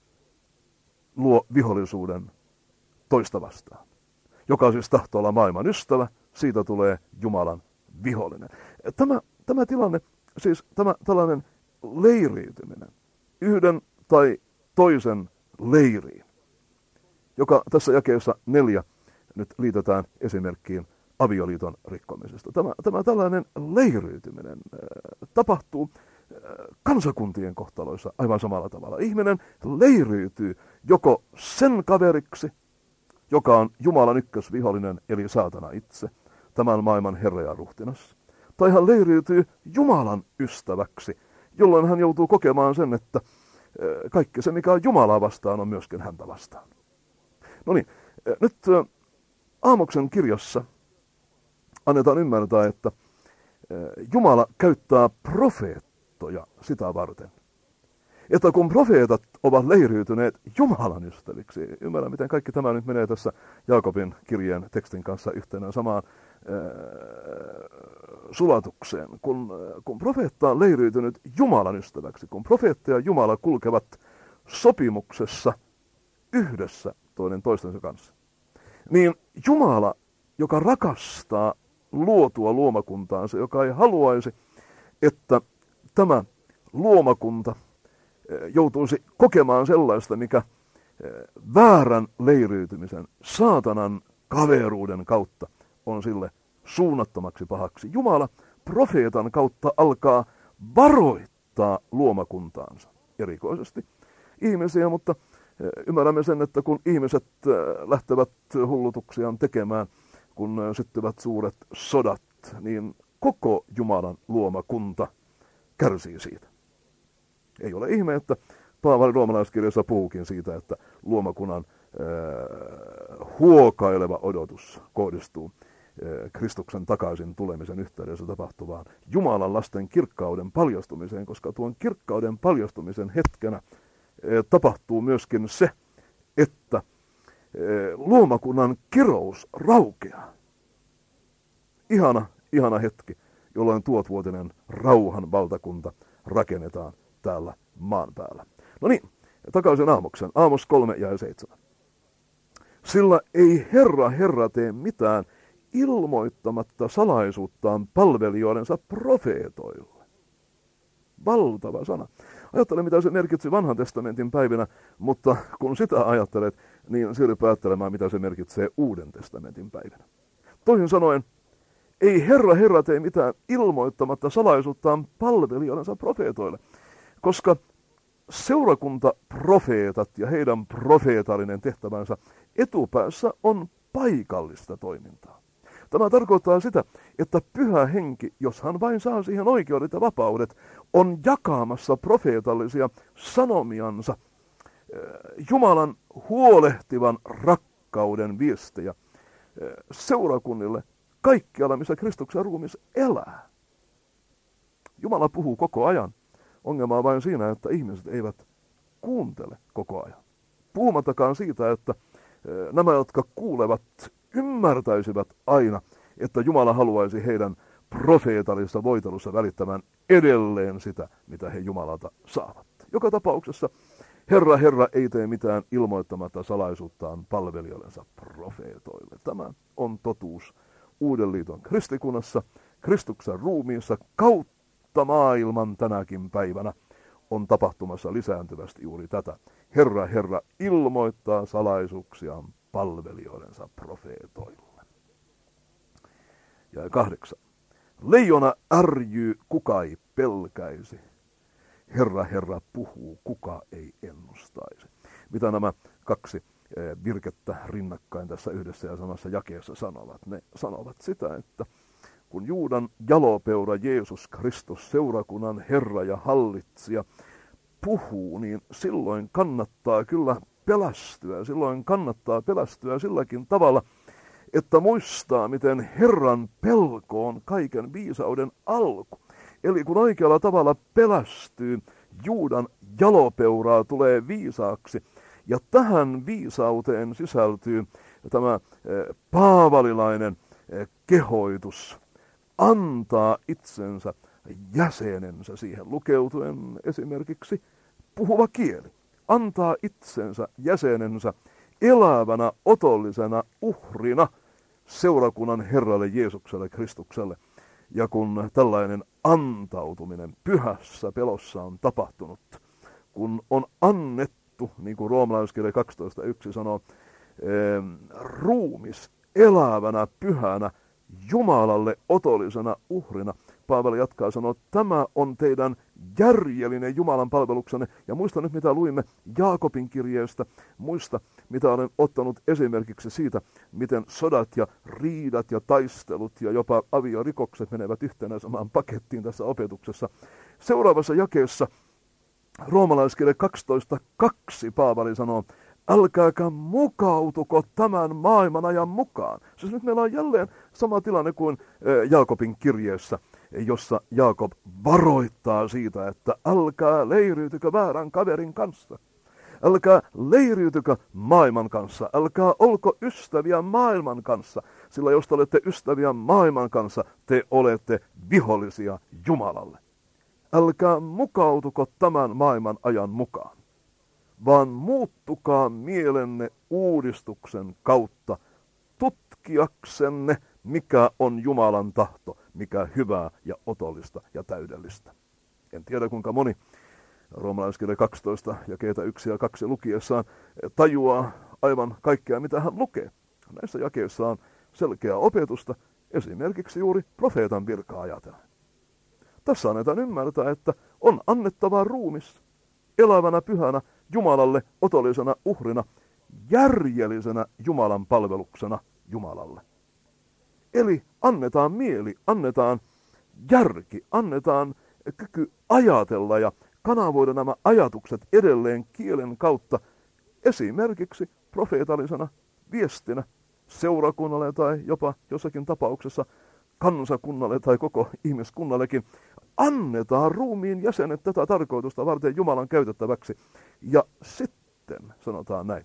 luo vihollisuuden toista vastaan. Joka siis tahtoo olla maailman ystävä, siitä tulee Jumalan vihollinen. Tämä, tämä tilanne, siis tämä tällainen leiriytyminen, yhden tai toisen leiriin, joka tässä jakeessa neljä nyt liitetään esimerkkiin avioliiton rikkomisesta. Tämä, tämä tällainen leiriytyminen äh, tapahtuu äh, kansakuntien kohtaloissa aivan samalla tavalla. Ihminen leiriytyy joko sen kaveriksi, joka on Jumalan ykkösvihollinen, eli saatana itse, tämän maailman herra ja ruhtinas, tai hän leiriytyy Jumalan ystäväksi, jolloin hän joutuu kokemaan sen, että äh, kaikki se, mikä on Jumalaa vastaan, on myöskin häntä vastaan. No niin, äh, nyt äh, Aamoksen kirjassa annetaan ymmärtää, että Jumala käyttää profeettoja sitä varten. Että kun profeetat ovat leiriytyneet Jumalan ystäviksi, ymmärrän miten kaikki tämä nyt menee tässä Jaakobin kirjeen tekstin kanssa yhtenä samaan äh, sulatukseen. Kun, kun profeetta on leiriytynyt Jumalan ystäväksi, kun profeetta ja Jumala kulkevat sopimuksessa yhdessä toinen toistensa kanssa, niin Jumala, joka rakastaa luotua luomakuntaansa, joka ei haluaisi, että tämä luomakunta joutuisi kokemaan sellaista, mikä väärän leiriytymisen, saatanan kaveruuden kautta on sille suunnattomaksi pahaksi. Jumala profeetan kautta alkaa varoittaa luomakuntaansa, erikoisesti ihmisiä, mutta ymmärrämme sen, että kun ihmiset lähtevät hullutuksiaan tekemään, kun syttyvät suuret sodat, niin koko Jumalan luomakunta kärsii siitä. Ei ole ihme, että Paavali roomalaiskirjassa puhuukin siitä, että luomakunnan äh, huokaileva odotus kohdistuu äh, Kristuksen takaisin tulemisen yhteydessä tapahtuvaan Jumalan lasten kirkkauden paljastumiseen, koska tuon kirkkauden paljastumisen hetkenä äh, tapahtuu myöskin se, että äh, luomakunnan kirous raukeaa. Ihana, ihana hetki, jolloin tuotvuotinen rauhan valtakunta rakennetaan täällä maan päällä. No niin, takaisin Aamoksen. Aamos kolme ja seitsemän. Sillä ei Herra Herra tee mitään ilmoittamatta salaisuuttaan palvelijoidensa profeetoille. Valtava sana. Ajattele, mitä se merkitsi vanhan testamentin päivinä, mutta kun sitä ajattelet, niin siirry päättelemään, mitä se merkitsee uuden testamentin päivinä. Toisin sanoen, ei Herra Herra tee mitään ilmoittamatta salaisuuttaan palvelijoidensa profeetoille, koska seurakuntaprofeetat ja heidän profeetallinen tehtävänsä etupäässä on paikallista toimintaa. Tämä tarkoittaa sitä, että Pyhä Henki, jos hän vain saa siihen oikeudet ja vapaudet, on jakamassa profeetallisia sanomiansa, Jumalan huolehtivan rakkauden viestejä seurakunnille kaikkialla, missä Kristuksen ruumis elää. Jumala puhuu koko ajan Ongelma on vain siinä, että ihmiset eivät kuuntele koko ajan. Puhumattakaan siitä, että nämä, jotka kuulevat, ymmärtäisivät aina, että Jumala haluaisi heidän profeetallisessa voitelussa välittämään edelleen sitä, mitä he Jumalalta saavat. Joka tapauksessa Herra, Herra ei tee mitään ilmoittamatta salaisuuttaan palvelijoillensa profeetoille. Tämä on totuus Uuden liiton kristikunnassa, Kristuksen ruumiissa kautta maailman tänäkin päivänä on tapahtumassa lisääntyvästi juuri tätä. Herra, Herra ilmoittaa salaisuuksiaan palvelijoidensa profeetoille. Ja kahdeksan. Leijona ärjyy, kuka ei pelkäisi. Herra, Herra puhuu, kuka ei ennustaisi. Mitä nämä kaksi virkettä rinnakkain tässä yhdessä ja samassa jakeessa sanovat? Ne sanovat sitä, että kun Juudan jalopeura Jeesus Kristus, seurakunnan Herra ja hallitsija, puhuu, niin silloin kannattaa kyllä pelästyä. Silloin kannattaa pelästyä silläkin tavalla, että muistaa, miten Herran pelko on kaiken viisauden alku. Eli kun oikealla tavalla pelästyy, Juudan jalopeuraa tulee viisaaksi. Ja tähän viisauteen sisältyy tämä paavalilainen kehoitus antaa itsensä jäsenensä siihen lukeutuen esimerkiksi puhuva kieli. Antaa itsensä jäsenensä elävänä otollisena uhrina seurakunnan Herralle Jeesukselle Kristukselle. Ja kun tällainen antautuminen pyhässä pelossa on tapahtunut, kun on annettu, niin kuin roomalaiskirja kaksitoista yksi sanoo, ruumis elävänä pyhänä Jumalalle otollisena uhrina. Paavali jatkaa sanoa, että tämä on teidän järjellinen Jumalan palveluksenne. Ja muista nyt, mitä luimme Jaakobin kirjeestä. Muista, mitä olen ottanut esimerkiksi siitä, miten sodat ja riidat ja taistelut ja jopa aviorikokset menevät yhtenä samaan pakettiin tässä opetuksessa. Seuraavassa jakeessa roomalaiskirja kaksitoista kaksi Paavali sanoo, älkääkä mukautuko tämän maailman ajan mukaan. Siis nyt meillä on jälleen sama tilanne kuin Jaakobin kirjeessä, jossa Jaakob varoittaa siitä, että älkää leiriytykö väärän kaverin kanssa. Älkää leiriytykö maailman kanssa. Älkää olko ystäviä maailman kanssa. Sillä jos te olette ystäviä maailman kanssa, te olette vihollisia Jumalalle. Älkää mukautuko tämän maailman ajan mukaan, vaan muuttukaa mielenne uudistuksen kautta tutkiaksenne, mikä on Jumalan tahto, mikä hyvää ja otollista ja täydellistä. En tiedä, kuinka moni roomalaiskirja kaksitoista jakeita yksi ja kaksi lukiessaan tajuaa aivan kaikkea, mitä hän lukee. Näissä jakeissa on selkeää opetusta, esimerkiksi juuri profeetan virkaa ajatellen. Tässä annetaan ymmärtää, että on annettava ruumis elävänä pyhänä Jumalalle otollisena uhrina, järjellisenä Jumalan palveluksena Jumalalle. Eli annetaan mieli, annetaan järki, annetaan kyky ajatella ja kanavoida nämä ajatukset edelleen kielen kautta esimerkiksi profeetallisena viestinä seurakunnalle tai jopa jossakin tapauksessa kansakunnalle tai koko ihmiskunnallekin. Annetaan ruumiin jäsenet tätä tarkoitusta varten Jumalan käytettäväksi. Ja sitten sanotaan näin.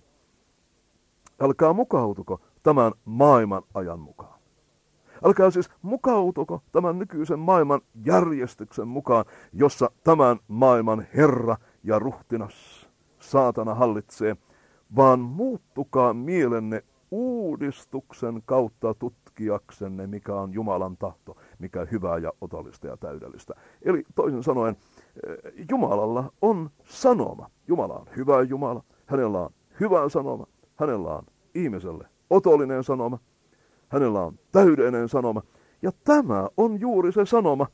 Älkää mukautuko tämän maailman ajan mukaan. Älkää siis mukautuko tämän nykyisen maailman järjestyksen mukaan, jossa tämän maailman herra ja ruhtinas saatana hallitsee, vaan muuttukaa mielenne uudistuksen kautta tutkiaksenne, mikä on Jumalan tahto, mikä hyvää ja otollista ja täydellistä. Eli toisin sanoen, Jumalalla on sanoma. Jumala on hyvä Jumala, hänellä on hyvä sanoma, hänellä on ihmiselle otollinen sanoma, hänellä on täydellinen sanoma. Ja tämä on juuri se sanoma,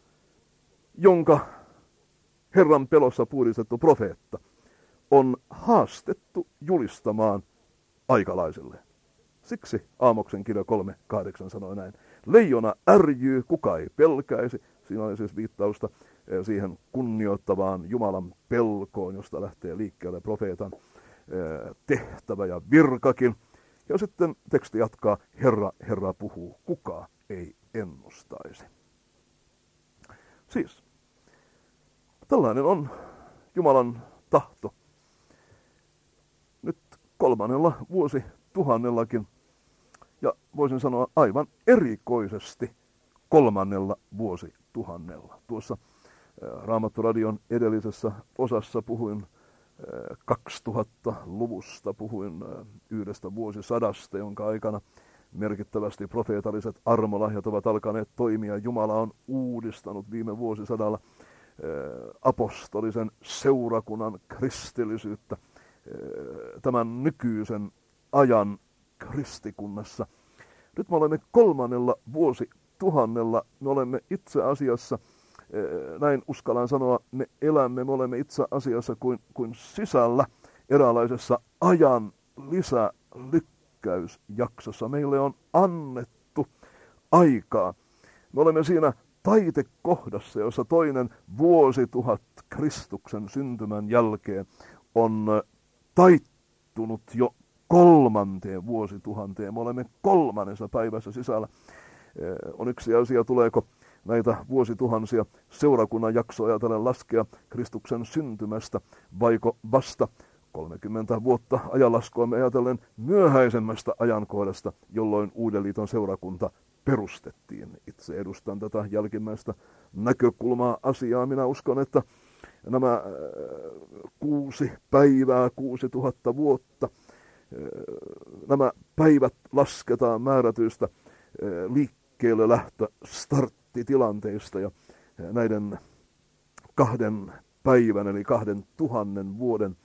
jonka Herran pelossa puhdistettu profeetta on haastettu julistamaan aikalaisille. Siksi Aamoksen kirja kolme kahdeksan sanoi näin. Leijona ärjyy, kuka ei pelkäisi. Siinä oli siis viittausta siihen kunnioittavaan Jumalan pelkoon, josta lähtee liikkeelle profeetan tehtävä ja virkakin. Ja sitten teksti jatkaa, Herra, Herra puhuu, kuka ei ennustaisi. Siis, Tällainen on Jumalan tahto. Nyt kolmannella vuosituhannellakin, ja voisin sanoa aivan erikoisesti kolmannella vuosituhannella. Tuossa Raamatturadion edellisessä osassa puhuin kaksituhattaluvusta, puhuin yhdestä vuosisadasta, jonka aikana merkittävästi profeetalliset armolahjat ovat alkaneet toimia. Jumala on uudistanut viime vuosisadalla apostolisen seurakunnan kristillisyyttä tämän nykyisen ajan kristikunnassa. Nyt me olemme kolmannella vuosituhannella, me olemme itse asiassa, näin uskallan sanoa, me elämme, me olemme itse asiassa kuin, kuin sisällä eräänlaisessa ajan lisälykkäysjaksossa. Meille on annettu aikaa. Me olemme siinä taitekohdassa, jossa toinen vuosituhat Kristuksen syntymän jälkeen on taittunut jo kolmanteen vuosituhanteen. Me olemme kolmannessa päivässä sisällä. On yksi asia, tuleeko näitä vuosituhansia seurakunnan jaksoa ajatellen laskea Kristuksen syntymästä, vaiko vasta kolmekymmentä vuotta ajanlaskua me ajatellen myöhäisemmästä ajankohdasta, jolloin Uuden liiton seurakunta perustettiin. Itse edustan tätä jälkimmäistä näkökulmaa asiaa. Minä uskon, että nämä kuusi päivää, kuusi tuhatta vuotta, nämä päivät lasketaan määrätyistä liikkeelle lähtö starttitilanteista, ja näiden kahden päivän eli kahden tuhannen vuoden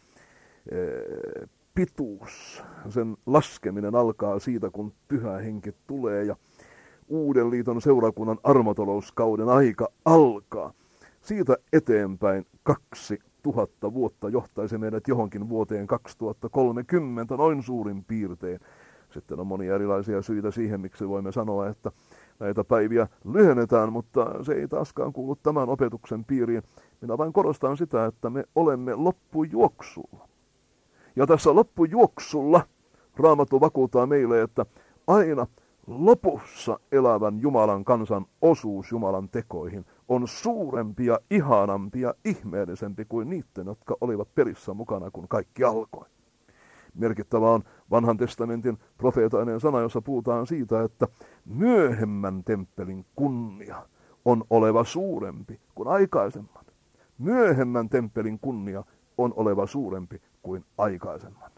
pituus, sen laskeminen alkaa siitä, kun Pyhä Henki tulee ja Uuden liiton seurakunnan armotalouskauden aika alkaa. Siitä eteenpäin kaksi tuhatta vuotta johtaisi meidät johonkin vuoteen kaksituhattakolmekymmentä noin suurin piirtein. Sitten on monia erilaisia syitä siihen, miksi voimme sanoa, että näitä päiviä lyhennetään, mutta se ei taaskaan kuulu tämän opetuksen piiriin. Minä vain korostan sitä, että me olemme loppujuoksulla. Ja tässä loppujuoksulla Raamattu vakuuttaa meille, että aina lopussa elävän Jumalan kansan osuus Jumalan tekoihin on suurempi ja ihanampi ja ihmeellisempi kuin niiden, jotka olivat perissä mukana, kun kaikki alkoi. Merkittävä on Vanhan testamentin profeetainen sana, jossa puhutaan siitä, että myöhemmän temppelin kunnia on oleva suurempi kuin aikaisemman. Myöhemmän temppelin kunnia on oleva suurempi kuin aikaisemman.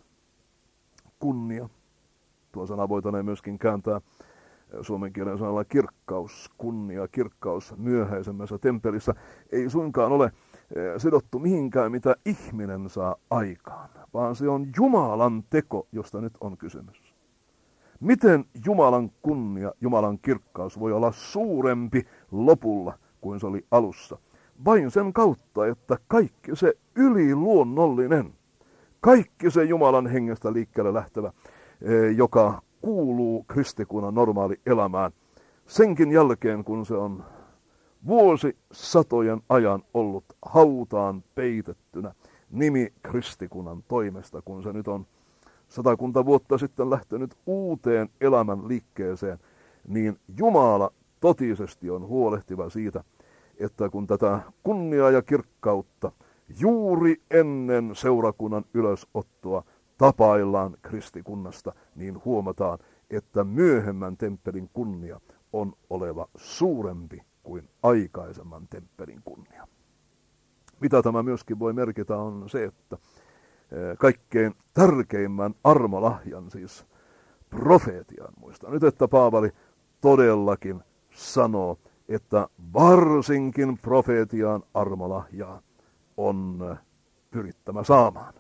Kunnia. Tuo sana voitaneen myöskin kääntää suomen kielen sanalla kirkkaus, kunnia, kirkkaus myöhäisemmässä temppelissä ei suinkaan ole sidottu mihinkään, mitä ihminen saa aikaan, vaan se on Jumalan teko, josta nyt on kysymys. Miten Jumalan kunnia, Jumalan kirkkaus voi olla suurempi lopulla kuin se oli alussa? Vain sen kautta, että kaikki se yliluonnollinen, kaikki se Jumalan hengestä liikkeelle lähtevä, joka kuuluu kristikunnan normaali elämään, senkin jälkeen kun se on vuosisatojen ajan ollut hautaan peitettynä nimi kristikunnan toimesta, kun se nyt on satakunta vuotta sitten lähtenyt uuteen elämän liikkeeseen, niin Jumala totisesti on huolehtiva siitä, että kun tätä kunniaa ja kirkkautta juuri ennen seurakunnan ylösottoa tapaillaan kristikunnasta, niin huomataan, että myöhemmän temppelin kunnia on oleva suurempi kuin aikaisemman temppelin kunnia. Mitä tämä myöskin voi merkitä on se, että kaikkein tärkeimmän armolahjan, siis profeetian, muistan nyt, että Paavali todellakin sanoo, että varsinkin profeetian armolahjaa on pyrittävä saamaan.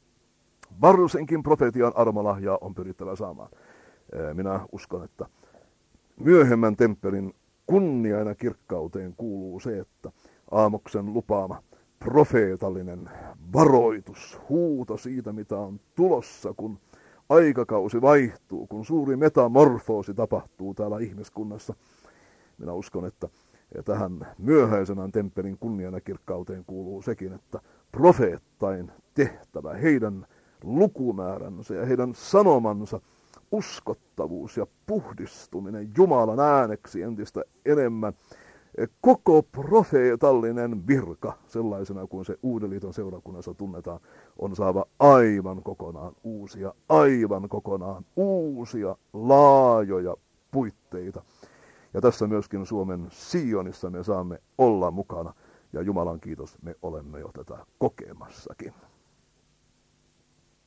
Varsinkin profeetian armolahjaa on pyrittävä saamaan. Minä uskon, että myöhemmän temppelin kunniaina kirkkauteen kuuluu se, että Aamoksen lupaama profeetallinen varoitus, huuto siitä, mitä on tulossa, kun aikakausi vaihtuu, kun suuri metamorfoosi tapahtuu täällä ihmiskunnassa. Minä uskon, että tähän myöhäisenä temppelin kunniana kirkkauteen kuuluu sekin, että profeettain tehtävä, heidän lukumääränsä ja heidän sanomansa uskottavuus ja puhdistuminen Jumalan ääneksi entistä enemmän koko profeetallinen virka, sellaisena kuin se Uuden liiton seurakunnassa tunnetaan, on saava aivan kokonaan uusia, aivan kokonaan uusia, laajoja puitteita. Ja tässä myöskin Suomen Sionissa me saamme olla mukana. Ja Jumalan kiitos, me olemme jo tätä kokemassakin.